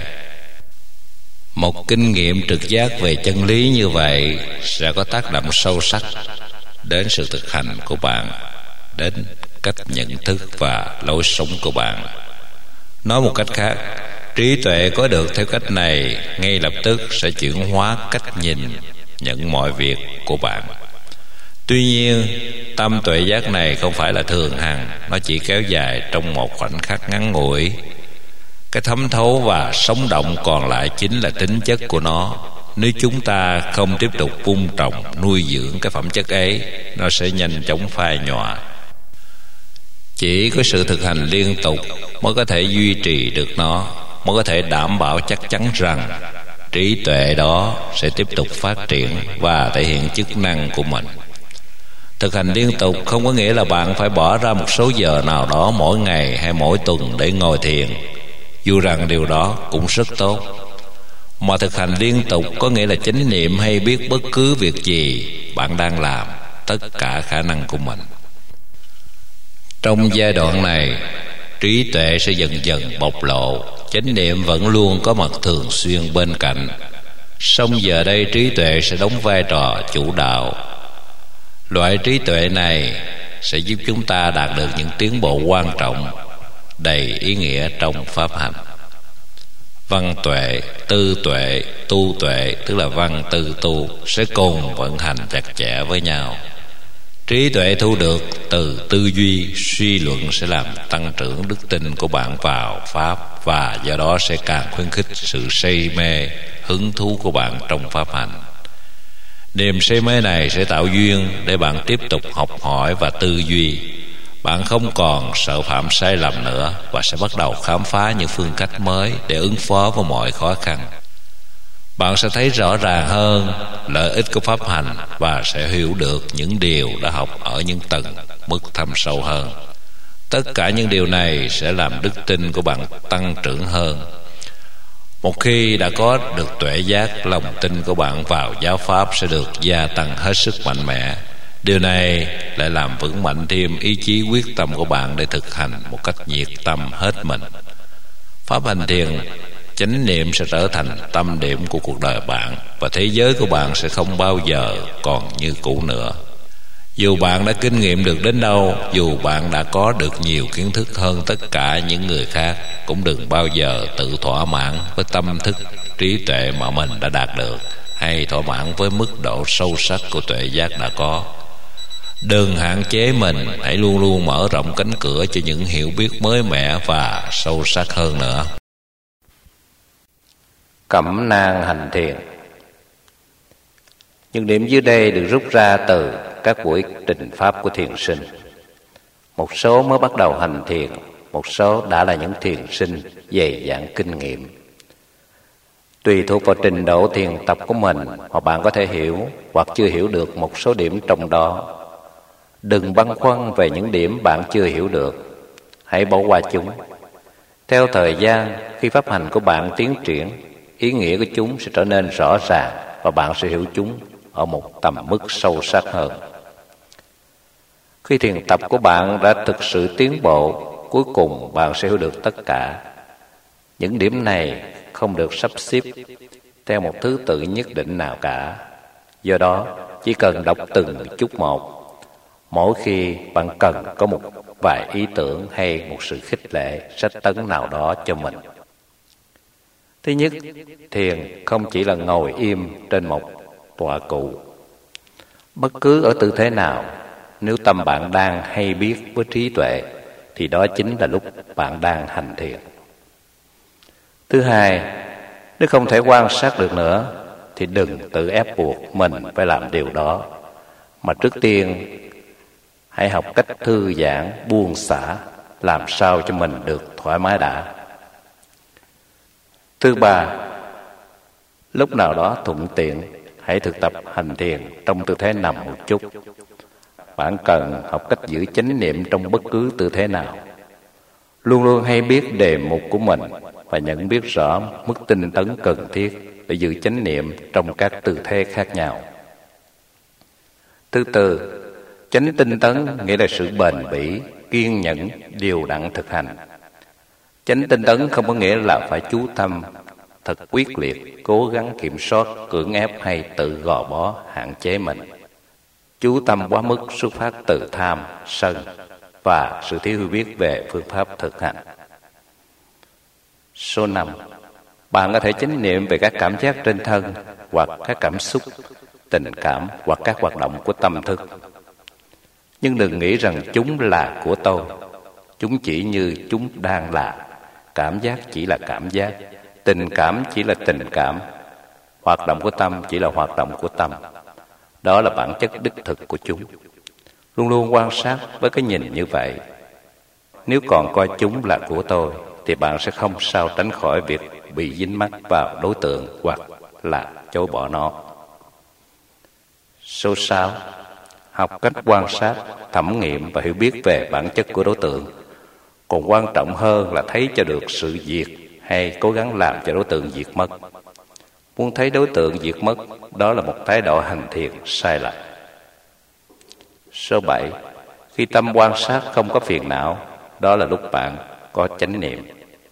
Một kinh nghiệm trực giác về chân lý như vậy sẽ có tác động sâu sắc đến sự thực hành của bạn, đến cách nhận thức và lối sống của bạn. Nói một cách khác, trí tuệ có được theo cách này ngay lập tức sẽ chuyển hóa cách nhìn, nhận mọi việc của bạn. Tuy nhiên, tâm tuệ giác này không phải là thường hằng, nó chỉ kéo dài trong một khoảnh khắc ngắn ngủi. Cái thấm thấu và sống động còn lại chính là tính chất của nó. Nếu chúng ta không tiếp tục vun trồng, nuôi dưỡng cái phẩm chất ấy, nó sẽ nhanh chóng phai nhòa. Chỉ có sự thực hành liên tục mới có thể duy trì được nó, mới có thể đảm bảo chắc chắn rằng trí tuệ đó sẽ tiếp tục phát triển và thể hiện chức năng của mình. Thực hành liên tục không có nghĩa là bạn phải bỏ ra một số giờ nào đó mỗi ngày hay mỗi tuần để ngồi thiền, dù rằng điều đó cũng rất tốt. Mà thực hành liên tục có nghĩa là chánh niệm hay biết bất cứ việc gì bạn đang làm, tất cả khả năng của mình. Trong giai đoạn này, trí tuệ sẽ dần dần bộc lộ, chánh niệm vẫn luôn có mặt thường xuyên bên cạnh. Song giờ đây trí tuệ sẽ đóng vai trò chủ đạo. Loại trí tuệ này sẽ giúp chúng ta đạt được những tiến bộ quan trọng, đầy ý nghĩa trong pháp hành. Văn tuệ, tư tuệ, tu tuệ, tức là văn tư tu, sẽ cùng vận hành chặt chẽ với nhau. Trí tuệ thu được từ tư duy, suy luận sẽ làm tăng trưởng đức tin của bạn vào Pháp, và do đó sẽ càng khuyến khích sự say mê, hứng thú của bạn trong Pháp hành. Niềm say mê này sẽ tạo duyên để bạn tiếp tục học hỏi và tư duy. Bạn không còn sợ phạm sai lầm nữa và sẽ bắt đầu khám phá những phương cách mới để ứng phó với mọi khó khăn. Bạn sẽ thấy rõ ràng hơn lợi ích của pháp hành và sẽ hiểu được những điều đã học ở những tầng mức thâm sâu hơn. Tất cả những điều này sẽ làm đức tin của bạn tăng trưởng hơn. Một khi đã có được tuệ giác, lòng tin của bạn vào giáo pháp sẽ được gia tăng hết sức mạnh mẽ. Điều này lại làm vững mạnh thêm ý chí quyết tâm của bạn để thực hành một cách nhiệt tâm hết mình. Pháp hành thiền, chánh niệm sẽ trở thành tâm điểm của cuộc đời bạn, và thế giới của bạn sẽ không bao giờ còn như cũ nữa. Dù bạn đã kinh nghiệm được đến đâu, dù bạn đã có được nhiều kiến thức hơn tất cả những người khác, cũng đừng bao giờ tự thỏa mãn với tâm thức trí tuệ mà mình đã đạt được, hay thỏa mãn với mức độ sâu sắc của tuệ giác đã có. Đừng hạn chế mình, hãy luôn luôn mở rộng cánh cửa cho những hiểu biết mới mẻ và sâu sắc hơn nữa. Cẩm nang hành thiền. Những điểm dưới đây được rút ra từ các buổi trình pháp của thiền sinh. Một số mới bắt đầu hành thiền, một số đã là những thiền sinh dày dặn kinh nghiệm. Tùy thuộc vào trình độ thiền tập của mình, hoặc bạn có thể hiểu hoặc chưa hiểu được một số điểm trong đó. Đừng băn khoăn về những điểm bạn chưa hiểu được, hãy bỏ qua chúng. Theo thời gian, khi pháp hành của bạn tiến triển, ý nghĩa của chúng sẽ trở nên rõ ràng và bạn sẽ hiểu chúng ở một tầm mức sâu sắc hơn. Khi thiền tập của bạn đã thực sự tiến bộ, cuối cùng bạn sẽ hiểu được tất cả. Những điểm này không được sắp xếp theo một thứ tự nhất định nào cả. Do đó, chỉ cần đọc từng chút một. Mỗi khi bạn cần có một vài ý tưởng hay một sự khích lệ, sách tấn nào đó cho mình. Thứ nhất, thiền không chỉ là ngồi im trên một tọa cụ. Bất cứ ở tư thế nào, nếu tâm bạn đang hay biết với trí tuệ, thì đó chính là lúc bạn đang hành thiền. Thứ hai, nếu không thể quan sát được nữa, thì đừng tự ép buộc mình phải làm điều đó, mà trước tiên hãy học cách thư giãn, buông xả, làm sao cho mình được thoải mái đã. Thứ ba, lúc nào đó thuận tiện, hãy thực tập hành thiền trong tư thế nằm một chút. Bạn cần học cách giữ chánh niệm trong bất cứ tư thế nào. Luôn luôn hay biết đề mục của mình và nhận biết rõ mức tinh tấn cần thiết để giữ chánh niệm trong các tư thế khác nhau. Thứ tư, chánh tinh tấn nghĩa là sự bền bỉ, kiên nhẫn, điều đặn thực hành. Chánh tinh tấn không có nghĩa là phải chú tâm thật quyết liệt, cố gắng kiểm soát, cưỡng ép hay tự gò bó, hạn chế mình. Chú tâm quá mức xuất phát từ tham, sân và sự thiếu hiểu biết về phương pháp thực hành. Số 5. Bạn có thể chánh niệm về các cảm giác trên thân, hoặc các cảm xúc, tình cảm, hoặc các hoạt động của tâm thức. Nhưng đừng nghĩ rằng chúng là của tôi. Chúng chỉ như chúng đang là. Cảm giác chỉ là cảm giác, tình cảm chỉ là tình cảm, hoạt động của tâm chỉ là hoạt động của tâm. Đó là bản chất đích thực của chúng. Luôn luôn quan sát với cái nhìn như vậy. Nếu còn coi chúng là của tôi, thì bạn sẽ không sao tránh khỏi việc bị dính mắc vào đối tượng hoặc là chối bỏ nó. Số 6. Học cách quan sát, thẩm nghiệm và hiểu biết về bản chất của đối tượng. Còn quan trọng hơn là thấy cho được sự diệt hay cố gắng làm cho đối tượng diệt mất. Muốn thấy đối tượng diệt mất, đó là một thái độ hành thiền sai lầm. Số 7. Khi tâm quan sát không có phiền não, đó là lúc bạn có chánh niệm.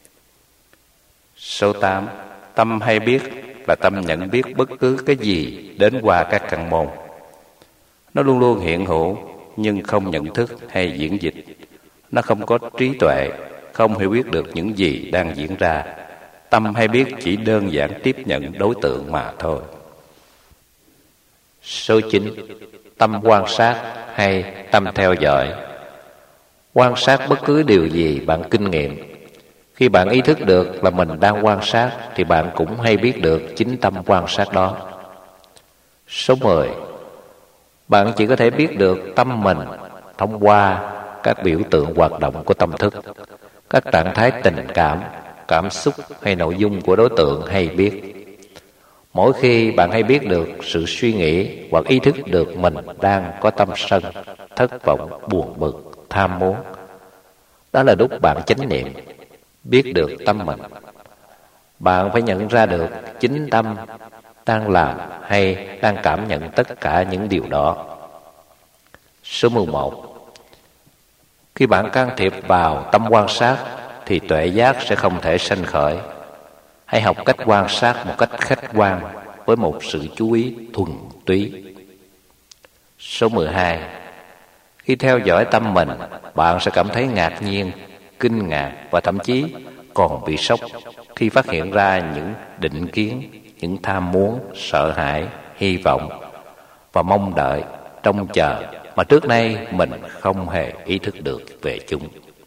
Số 8. Tâm hay biết là tâm nhận biết bất cứ cái gì đến qua các căn môn. Nó luôn luôn hiện hữu nhưng không nhận thức hay diễn dịch. Nó không có trí tuệ, không hiểu biết được những gì đang diễn ra. Tâm hay biết chỉ đơn giản tiếp nhận đối tượng mà thôi. Số 9. Tâm quan sát hay tâm theo dõi. Quan sát bất cứ điều gì bạn kinh nghiệm. Khi bạn ý thức được là mình đang quan sát thì bạn cũng hay biết được chính tâm quan sát đó. Số 10. Bạn chỉ có thể biết được tâm mình thông qua các biểu tượng hoạt động của tâm thức, các trạng thái tình cảm, cảm xúc hay nội dung của đối tượng hay biết. Mỗi khi bạn hay biết được sự suy nghĩ hoặc ý thức được mình đang có tâm sân, thất vọng, buồn bực, tham muốn, đó là lúc bạn chánh niệm, biết được tâm mình. Bạn phải nhận ra được chính tâm đang làm hay đang cảm nhận tất cả những điều đó. Số 11. Khi bạn can thiệp vào tâm quan sát thì tuệ giác sẽ không thể sanh khởi. Hãy học cách quan sát một cách khách quan với một sự chú ý thuần túy. Số 12. Khi theo dõi tâm mình, bạn sẽ cảm thấy ngạc nhiên, kinh ngạc và thậm chí còn bị sốc khi phát hiện ra những định kiến, những tham muốn, sợ hãi, hy vọng và mong đợi, trông chờ mà trước nay mình không hề ý thức được về chúng.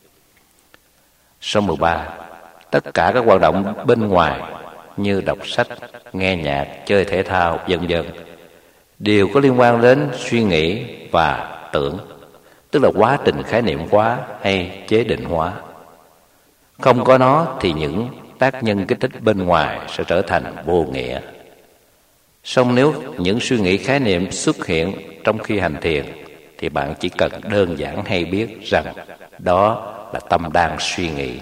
Số 13. Tất cả các hoạt động bên ngoài như đọc sách, nghe nhạc, chơi thể thao, vân vân đều có liên quan đến suy nghĩ và tưởng, tức là quá trình khái niệm hóa hay chế định hóa. Không có nó thì những tác nhân kích thích bên ngoài sẽ trở thành vô nghĩa. Song nếu những suy nghĩ khái niệm xuất hiện trong khi hành thiền thì bạn chỉ cần đơn giản hay biết rằng đó là tâm đang suy nghĩ.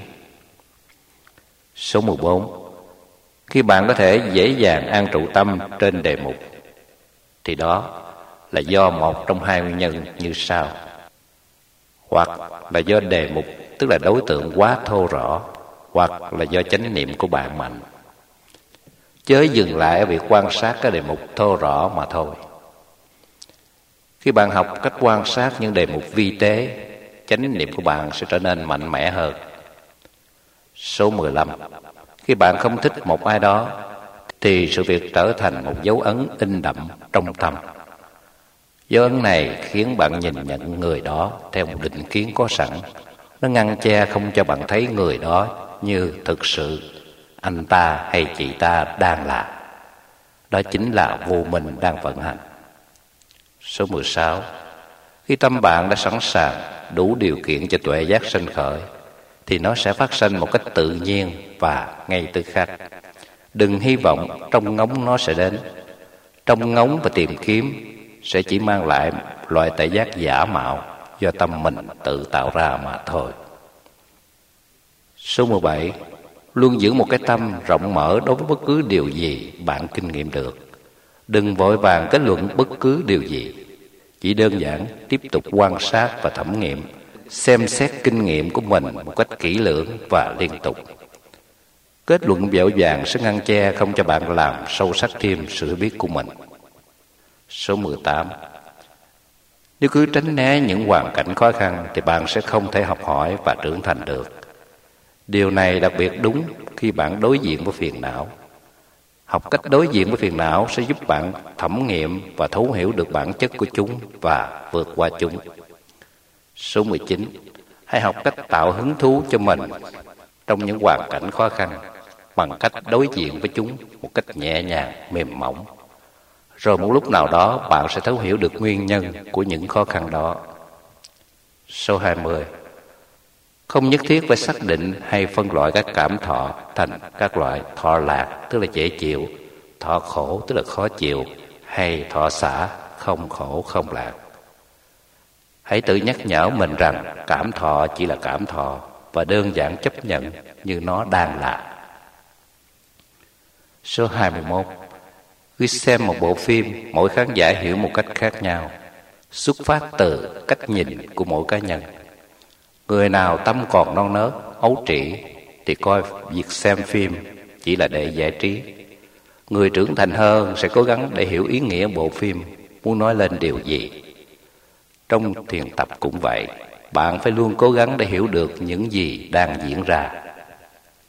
Số 14. Khi bạn có thể dễ dàng an trụ tâm trên đề mục thì đó là do một trong hai nguyên nhân như sau. Hoặc là do đề mục, tức là đối tượng quá thô rõ, hoặc là do chánh niệm của bạn mạnh. Chớ dừng lại ở việc quan sát cái đề mục thô rõ mà thôi. Khi bạn học cách quan sát những đề mục vi tế, chánh niệm của bạn sẽ trở nên mạnh mẽ hơn. Số 15. Khi bạn không thích một ai đó thì sự việc trở thành một dấu ấn in đậm trong tâm. Dấu ấn này khiến bạn nhìn nhận người đó theo một định kiến có sẵn. Nó ngăn che không cho bạn thấy người đó như thực sự anh ta hay chị ta đang là. Đó chính là vô minh đang vận hành. Số 16. Khi tâm bạn đã sẵn sàng, đủ điều kiện cho tuệ giác sanh khởi thì nó sẽ phát sinh một cách tự nhiên và ngay tức khắc. Đừng hy vọng trông ngóng nó sẽ đến. Trông ngóng và tìm kiếm sẽ chỉ mang lại loại tuệ giác giả mạo do tâm mình tự tạo ra mà thôi. Số 17. Luôn giữ một cái tâm rộng mở đối với bất cứ điều gì bạn kinh nghiệm được. Đừng vội vàng kết luận bất cứ điều gì. Chỉ đơn giản tiếp tục quan sát và thẩm nghiệm, xem xét kinh nghiệm của mình một cách kỹ lưỡng và liên tục. Kết luận vội vàng sẽ ngăn che không cho bạn làm sâu sắc thêm sự hiểu biết của mình. Số 18. Nếu cứ tránh né những hoàn cảnh khó khăn thì bạn sẽ không thể học hỏi và trưởng thành được. Điều này đặc biệt đúng khi bạn đối diện với phiền não. Học cách đối diện với phiền não sẽ giúp bạn thẩm nghiệm và thấu hiểu được bản chất của chúng và vượt qua chúng. Số 19. Hãy học cách tạo hứng thú cho mình trong những hoàn cảnh khó khăn bằng cách đối diện với chúng một cách nhẹ nhàng, mềm mỏng. Rồi một lúc nào đó bạn sẽ thấu hiểu được nguyên nhân của những khó khăn đó. Số 20. Không nhất thiết phải xác định hay phân loại các cảm thọ thành các loại thọ lạc, tức là dễ chịu, thọ khổ, tức là khó chịu, hay thọ xả, không khổ, không lạc. Hãy tự nhắc nhở mình rằng cảm thọ chỉ là cảm thọ và đơn giản chấp nhận như nó đang là. Số 21. Khi xem một bộ phim, mỗi khán giả hiểu một cách khác nhau, xuất phát từ cách nhìn của mỗi cá nhân. Người nào tâm còn non nớt, ấu trĩ thì coi việc xem phim chỉ là để giải trí. Người trưởng thành hơn sẽ cố gắng để hiểu ý nghĩa bộ phim muốn nói lên điều gì. Trong thiền tập cũng vậy, bạn phải luôn cố gắng để hiểu được những gì đang diễn ra.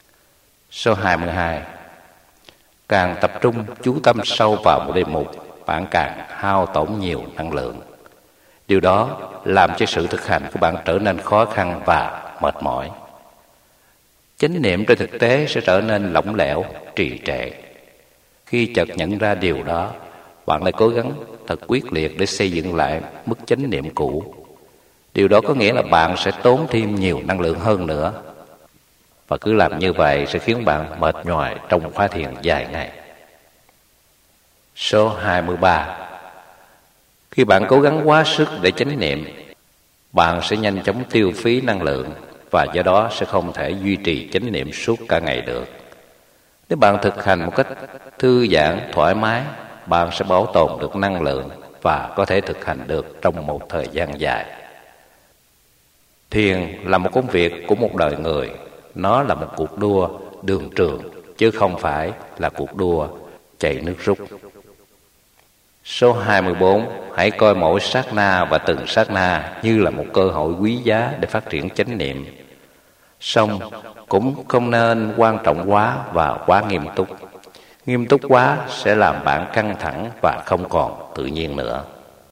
Số 22. Càng tập trung chú tâm sâu vào một đề mục, bạn càng hao tổn nhiều năng lượng. Điều đó làm cho sự thực hành của bạn trở nên khó khăn và mệt mỏi. Chánh niệm trên thực tế sẽ trở nên lỏng lẻo, trì trệ. Khi chợt nhận ra điều đó, bạn lại cố gắng thật quyết liệt để xây dựng lại mức chánh niệm cũ. Điều đó có nghĩa là bạn sẽ tốn thêm nhiều năng lượng hơn nữa. Và cứ làm như vậy sẽ khiến bạn mệt nhoài trong khóa thiền dài ngày. Số 23. Khi bạn cố gắng quá sức để chánh niệm, bạn sẽ nhanh chóng tiêu phí năng lượng và do đó sẽ không thể duy trì chánh niệm suốt cả ngày được. Nếu bạn thực hành một cách thư giãn, thoải mái, bạn sẽ bảo tồn được năng lượng và có thể thực hành được trong một thời gian dài. Thiền là một công việc của một đời người. Nó là một cuộc đua đường trường, chứ không phải là cuộc đua chạy nước rút. Số 24. Hãy coi mỗi sát na và từng sát na như là một cơ hội quý giá để phát triển chánh niệm. Song cũng không nên quan trọng quá và quá nghiêm túc. Nghiêm túc quá sẽ làm bạn căng thẳng và không còn tự nhiên nữa.